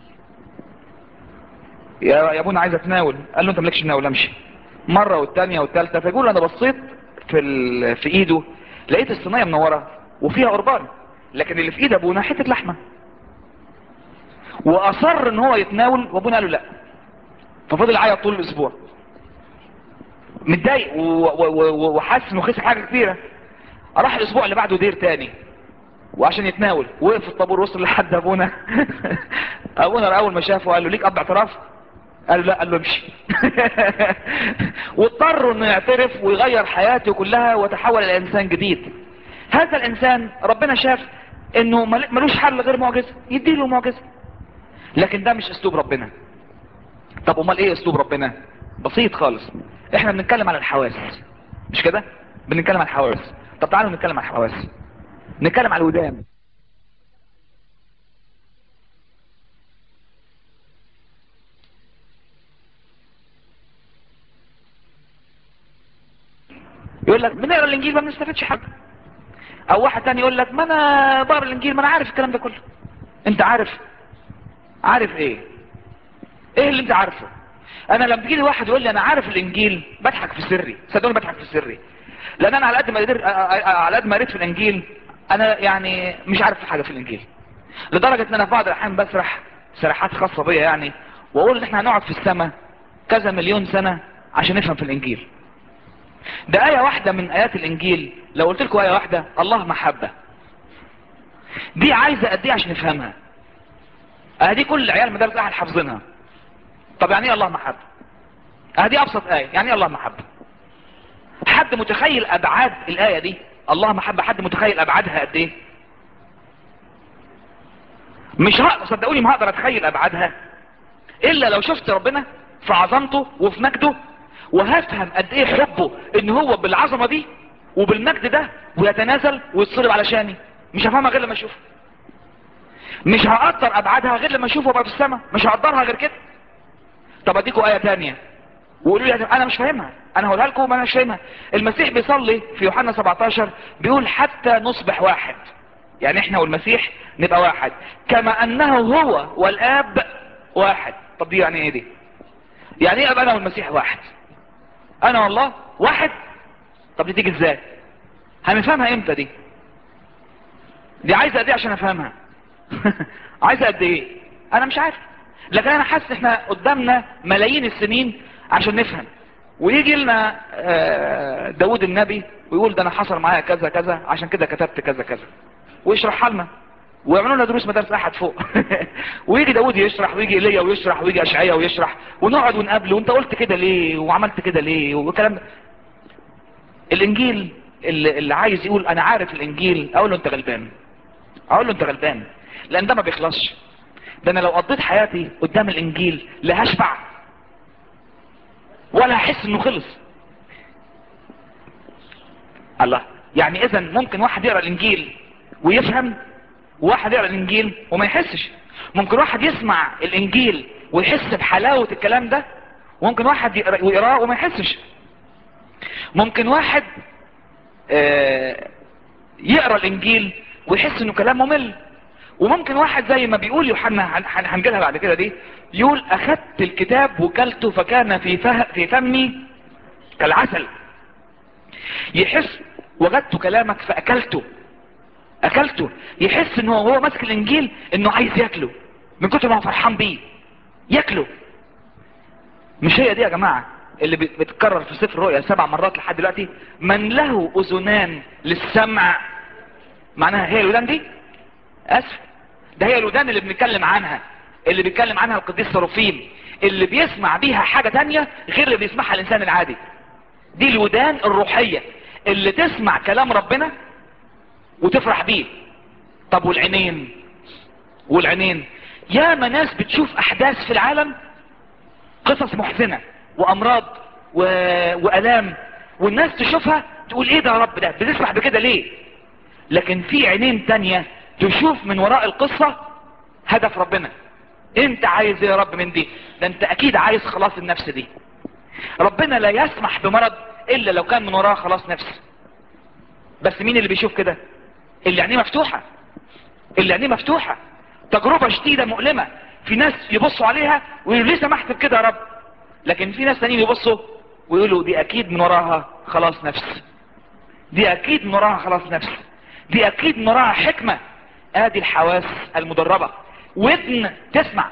B: يا يا ابونا عايز اتناول. قال له انت مالكش تناول، امشي. مره والثانيه والثالثه. فيقول انا بصيت في ال... في ايده لقيت الصينيه منوره وفيها قربان، لكن اللي في ايد ابونا حته لحمه. واصر ان هو يتناول، وابونا قال له لا. ففضل يعيط طول الاسبوع متضايق و- و- و- وحاسس انه خسر حاجه كبيره. راح الاسبوع اللي بعده دير تاني وعشان يتناول، وقف في الطابور وصل لحد ابونا. ابونا اول ما شافه قال له ليك اب اعتراف؟ قال له لا. قال له امشي. واضطر انه يعترف ويغير حياته كلها وتحول الى انسان جديد. هذا الانسان ربنا شاف انه مل- ملوش حل غير معجزه، يديله معجزه. لكن ده مش اسلوب ربنا. طب امال ايه اسلوب ربنا؟ بسيط خالص. احنا بنتكلم على الحواس، مش كده؟ بنتكلم على الحواس. طب تعالوا نتكلم على الحواس. نتكلم على الودان. يقول لك بنقرا الانجيل ما بنستفادش حاجه. او واحد تاني يقول لك ما انا بقرا الانجيل ما انا عارف الكلام ده كله. انت عارف؟ عارف ايه؟ ايه اللي انت عارفه؟ انا لما تجي لي واحد يقول لي انا عارف الانجيل بضحك في سري، صدقوني بضحك في سري. لان انا على قد ما قدرت على قد ما قريت في الانجيل انا يعني مش عارف حاجه في الانجيل. لدرجه ان انا في بعض الاحيان بسرح سرحات خاصه بيا يعني، واقول ان احنا هنقعد في السماء كذا مليون سنه عشان نفهم في الانجيل. ده آية واحدة من آيات الإنجيل. لو قلت لكم آية واحدة الله محبة، دي عايزة قد إيه عشان نفهمها؟ أهدي كل عيال مدارس أحد حافظينها. طب يعني إيه الله محبة؟ أهدي أبسط آية، يعني إيه الله محبة؟ حد متخيل أبعاد الآية دي؟ الله محبة، حد متخيل أبعادها قد إيه؟ مش هقدر، صدقوني ما هقدر أتخيل أبعادها إلا لو شفت ربنا في عظمته وفي مجده، وهفهم قد إيه حبه إن هو بالعظمة دي وبالمجد ده ويتنازل ويتصلب علشاني. مش هفهمها غير لما أشوفه. مش هقدر ابعادها غير لما اشوفه بقى في السماء، مش هقدرها غير كده. طب اديكوا ايه تانية وقولوا لي انا مش فاهمها، انا هقولها لكم ما انا مش فاهمها. المسيح بيصلي في يوحنا سبعتاشر بيقول حتى نصبح واحد، يعني احنا والمسيح نبقى واحد كما انه هو والاب واحد. طب دي يعني ايه دي؟ يعني ايه ابقى انا والمسيح واحد؟ انا والله واحد؟ طب دي تيجي ازاي؟ هنفهمها امتى دي؟ دي عايزه قد ايه عشان افهمها؟ عايزه قد ايه؟ انا مش عارف. لكن انا حاسس احنا قدامنا ملايين السنين عشان نفهم. ويجي لنا آه، داود النبي ويقول ده انا حصل معايا كذا كذا عشان كده كتبت كذا كذا، ويشرحها لنا ويعملوا لنا دروس مدارس احد فوق. ويجي داود يشرح، ويجي ايليا ويشرح، ويجي اشعياء ويشرح، ونقعد ونقابله وانت قلت كده ليه وعملت كده ليه والكلام ده. الانجيل اللي, اللي عايز يقول انا عارف الانجيل اقول له انت غلبان، اقول له انت غلبان، لان ده ما بيخلصش. ده انا لو قضيت حياتي قدام الانجيل لا هشبع ولا هحس انه خلص. الله، يعني اذا ممكن واحد يقرا الانجيل ويفهم وواحد يقرأ الانجيل وما يحسش. ممكن واحد يسمع الانجيل ويحس بحلاوة الكلام ده، وممكن واحد يقرأه وما يحسش. ممكن واحد آه يقرأ الانجيل ويحس انه كلام ممل، وممكن واحد زي ما بيقول يوحنا هنجيلها بعد كده دي، يقول اخدت الكتاب وكلته فكان في فه في فمي كالعسل. يحس وجدت كلامك فاكلته اكلته. يحس انه هو ماسك الانجيل انه عايز ياكله من كتر ما هو فرحان بيه، ياكله. مش هي دي يا جماعة اللي بتتكرر في سفر الرؤيا سبع مرات لحد دلوقتي؟ من له اذنان للسمع. معناها هي الودان دي؟ اسف، ده هي الودان اللي بنتكلم عنها، اللي بيتكلم عنها القديس صروفيم، اللي بيسمع بيها حاجة تانية غير اللي بيسمعها الانسان العادي. دي الودان الروحية اللي تسمع كلام ربنا وتفرح بيه. طب والعينين؟ والعينين ياما ناس بتشوف احداث في العالم، قصص محزنة وامراض و... والام، والناس تشوفها تقول ايه ده يا رب، ده بتسمح بكده ليه؟ لكن في عينين تانية تشوف من وراء القصة هدف ربنا. انت عايز ايه يا رب من دي؟ ده انت اكيد عايز خلاص النفس دي. ربنا لا يسمح بمرض الا لو كان من وراء خلاص نفس. بس مين اللي بيشوف كده؟ اللي عينيه مفتوحة، اللي عينيه مفتوحة. تجربة شديدة مؤلمة، في ناس يبصوا عليها ويقولوا ليه سمحت بكده يا رب، لكن في ناس تانيين يبصوا ويقولوا دي اكيد من وراها خلاص نفس، دي اكيد من وراها خلاص نفس، دي اكيد من وراها حكمة. ادي الحواس المدربة. ودن تسمع،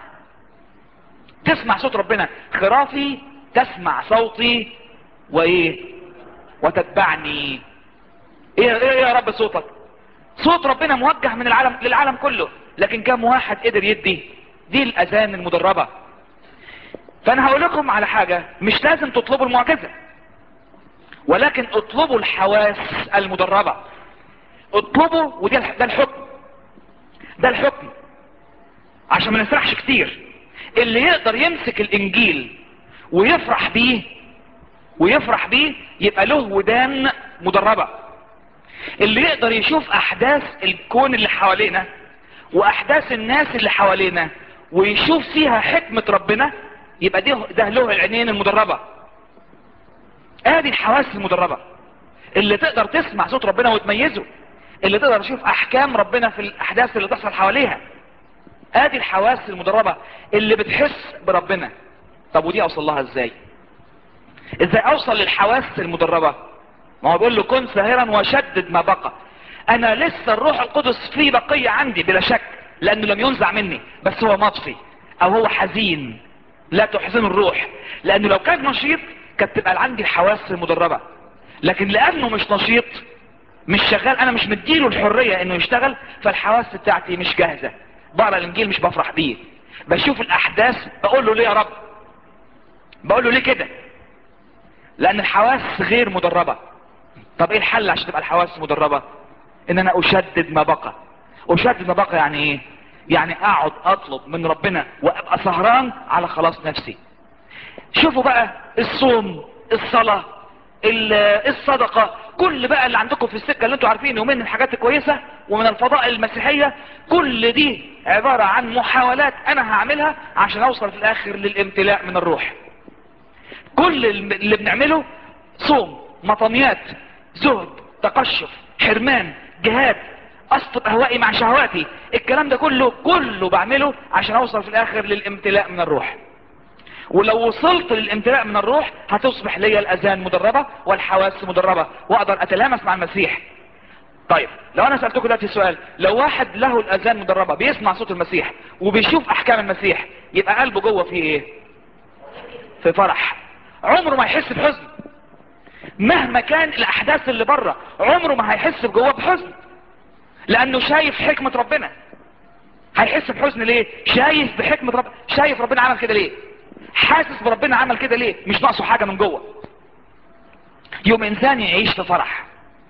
B: تسمع صوت ربنا. خرافي تسمع صوتي وايه وتتبعني. ايه ايه يا رب صوتك؟ صوت ربنا موجه من العالم للعالم كله، لكن كم واحد قدر يدي؟ دي الاذان المدربة. فانا هقول لكم على حاجة، مش لازم تطلبوا المعجزة، ولكن اطلبوا الحواس المدربة. اطلبوا، وده ده الحكم، ده الحكم عشان ما نسرحش كتير. اللي يقدر يمسك الانجيل ويفرح بيه ويفرح بيه يبقى له ودان مدربة. اللي يقدر يشوف احداث الكون اللي حوالينا واحداث الناس اللي حوالينا ويشوف فيها حكمة ربنا يبقى ده, ده له العينين المدربة. ادي الحواس المدربة اللي تقدر تسمع صوت ربنا وتميزه، اللي تقدر تشوف احكام ربنا في الاحداث اللي تحصل حواليها. ادي الحواس المدربة اللي بتحس بربنا. طب ودي اوصل لها ازاي؟ ازاي اوصل للحواس المدربة؟ ما هو بيقول له كن ساهرا وشدد ما بقى. انا لسه الروح القدس فيه بقية عندي بلا شك، لانه لم ينزع مني، بس هو مطفي او هو حزين. لا تحزن الروح، لانه لو كان نشيط كانت تبقى عندي الحواس المدربة، لكن لانه مش نشيط مش شغال، انا مش مديله الحرية انه يشتغل، فالحواس بتاعتي مش جاهزة. بقرا الانجيل مش بفرح بيه، بشوف الاحداث بقول له ليه يا رب، بقول له ليه كده؟ لان الحواس غير مدربة. طب ايه الحل عشان تبقى الحواس مدربة؟ ان انا اشدد ما بقى. اشدد ما بقى يعني ايه؟ يعني اقعد اطلب من ربنا وابقى سهران على خلاص نفسي. شوفوا بقى الصوم، الصلاة، الصدقة، كل بقى اللي عندكم في السكة اللي انتوا عارفينه من الحاجات الكويسة ومن الفضائل المسيحية، كل دي عبارة عن محاولات انا هعملها عشان اوصل في الاخر للامتلاء من الروح. كل اللي بنعمله صوم، مطنيات، زهد، تقشف، حرمان، جهاد، اسقط اهوائي مع شهواتي، الكلام ده كله كله بعمله عشان اوصل في الاخر للامتلاء من الروح. ولو وصلت للامتلاء من الروح هتصبح لي الاذان مدربة والحواس مدربة واقدر اتلامس مع المسيح. طيب لو انا سألتكم دلوقتي سؤال، لو واحد له الاذان مدربة بيسمع صوت المسيح وبيشوف احكام المسيح، يبقى قلبه جوه فيه ايه؟ في فرح. عمره ما يحس بحزن مهما كان الاحداث اللي بره، عمره ما هيحس جوه بحزن لانه شايف حكمة ربنا. هيحس بحزن ليه؟ شايف بحكمة ربنا، شايف ربنا عمل كده ليه، حاسس بربنا عمل كده ليه، مش ناقصه حاجة من جوه. يوم انسان يعيش في فرح،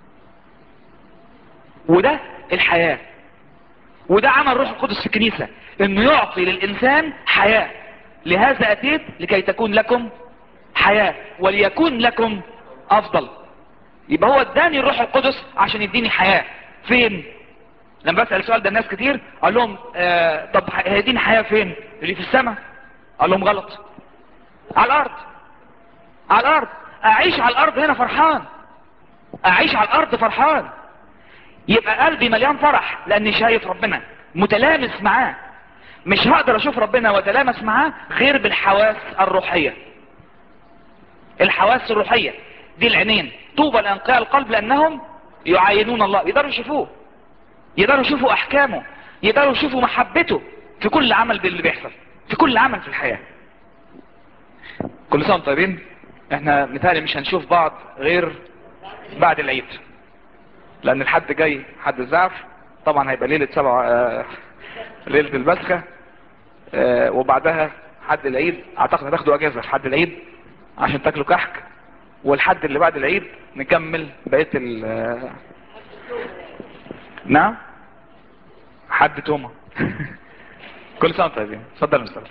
B: وده الحياة، وده عمل روح القدس في الكنيسة، انه يعطي للانسان حياة. لهذا اتيت لكي تكون لكم حياة وليكون لكم افضل. يبقى هو اداني الروح القدس عشان يديني حياة. فين؟ لما بسأل السؤال ده الناس كتير اقول لهم آه طب هي دي الحياة فين؟ اللي في السماء. اقول لهم غلط، على الارض. على الارض. اعيش على الارض هنا فرحان، اعيش على الارض فرحان، يبقى قلبي مليان فرح لاني شايف ربنا متلامس معاه. مش هقدر اشوف ربنا واتلامس معاه غير بالحواس الروحية. الحواس الروحية دي العينين، طوبى لانقياء القلب لانهم يعاينون الله. يقدروا يشوفوه، يقدروا يشوفوا احكامه، يقدروا يشوفوا محبته في كل عمل باللي بيحصل، في كل عمل في الحياة. كل سنة وانتم طيبين. احنا متهيألي مش هنشوف بعض غير بعد العيد، لان الحد جاي حد الزعف طبعا هيبقى ليلة سبعة آه ليلة البسخة آه وبعدها حد العيد. اعتقد هتاخدوا اجازة في حد العيد عشان تاكلوا كحك، والحد اللي بعد العيد نكمل بقية ال آه نعم حد توما. كل سنة وانتم طيبين. اتفضل يا مستر.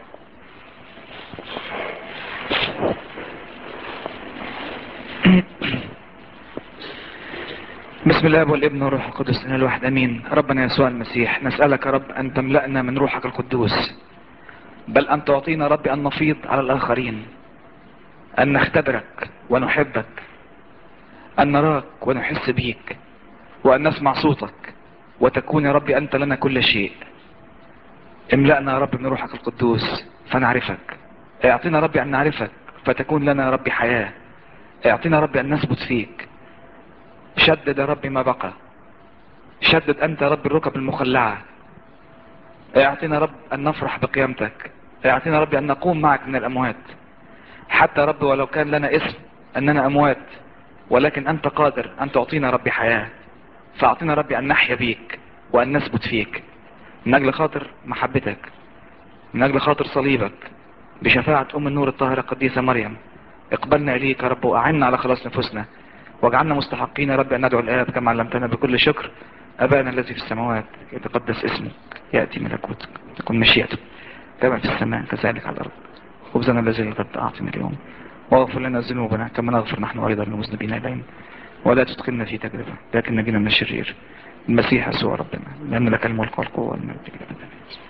B: بسم الله والابن والروح القدس الاله الواحد امين. ربنا يسوع المسيح، نسألك يا رب ان تملأنا من روحك القدوس، بل ان تعطينا رب ان نفيض على الاخرين، ان نختبرك ونحبك، ان نراك ونحس بيك، وان نسمع صوتك، وتكون يا رب انت لنا كل شيء. املأنا يا رب من روحك القدوس فنعرفك. اعطينا ربي ان نعرفك فتكون لنا يا رب حياة. اعطينا ربي ان نثبت فيك. شدد يا ربي ما بقى، شدد انت يا رب الركب المخلعة. اعطينا رب ان نفرح بقيامتك. اعطينا رب ان نقوم معك من الاموات، حتى رب ولو كان لنا اسم اننا اموات، ولكن انت قادر ان تعطينا ربي حياة. فاعطينا ربي ان نحيا بيك وان نثبت فيك، من اجل خاطر محبتك، من اجل خاطر صليبك، بشفاعة ام النور الطاهرة القديسة مريم. اقبلنا اليك يا رب واعنا على خلاص نفوسنا، واجعلنا مستحقين يا رب ان ندعو الاب كما علمتنا بكل شكر. ابانا الذي في السماوات يتقدس اسمك، يأتي ملكوتك، تكن مشيئتك كما في السماء كذلك على الارض. خبزنا الذي الغد اعطنا اليوم، واغفر لنا ذنوبنا كما نغفر نحن ايضا للمذنبين الينا، ولا تدخلنا في تجربة لكن نجينا من الشرير. المسيح يسوع ربنا، لان لك الملك والقوة والمجد الابدي.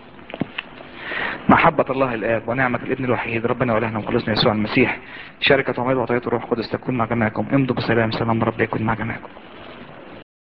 B: محبة الله الآب ونعمة الابن الوحيد ربنا وإلهنا وخلصنا يسوع المسيح، شركة وعمل وعطية الروح القدس تكون مع جميعكم. امضوا بسلام. سلام رب يكون مع جميعكم.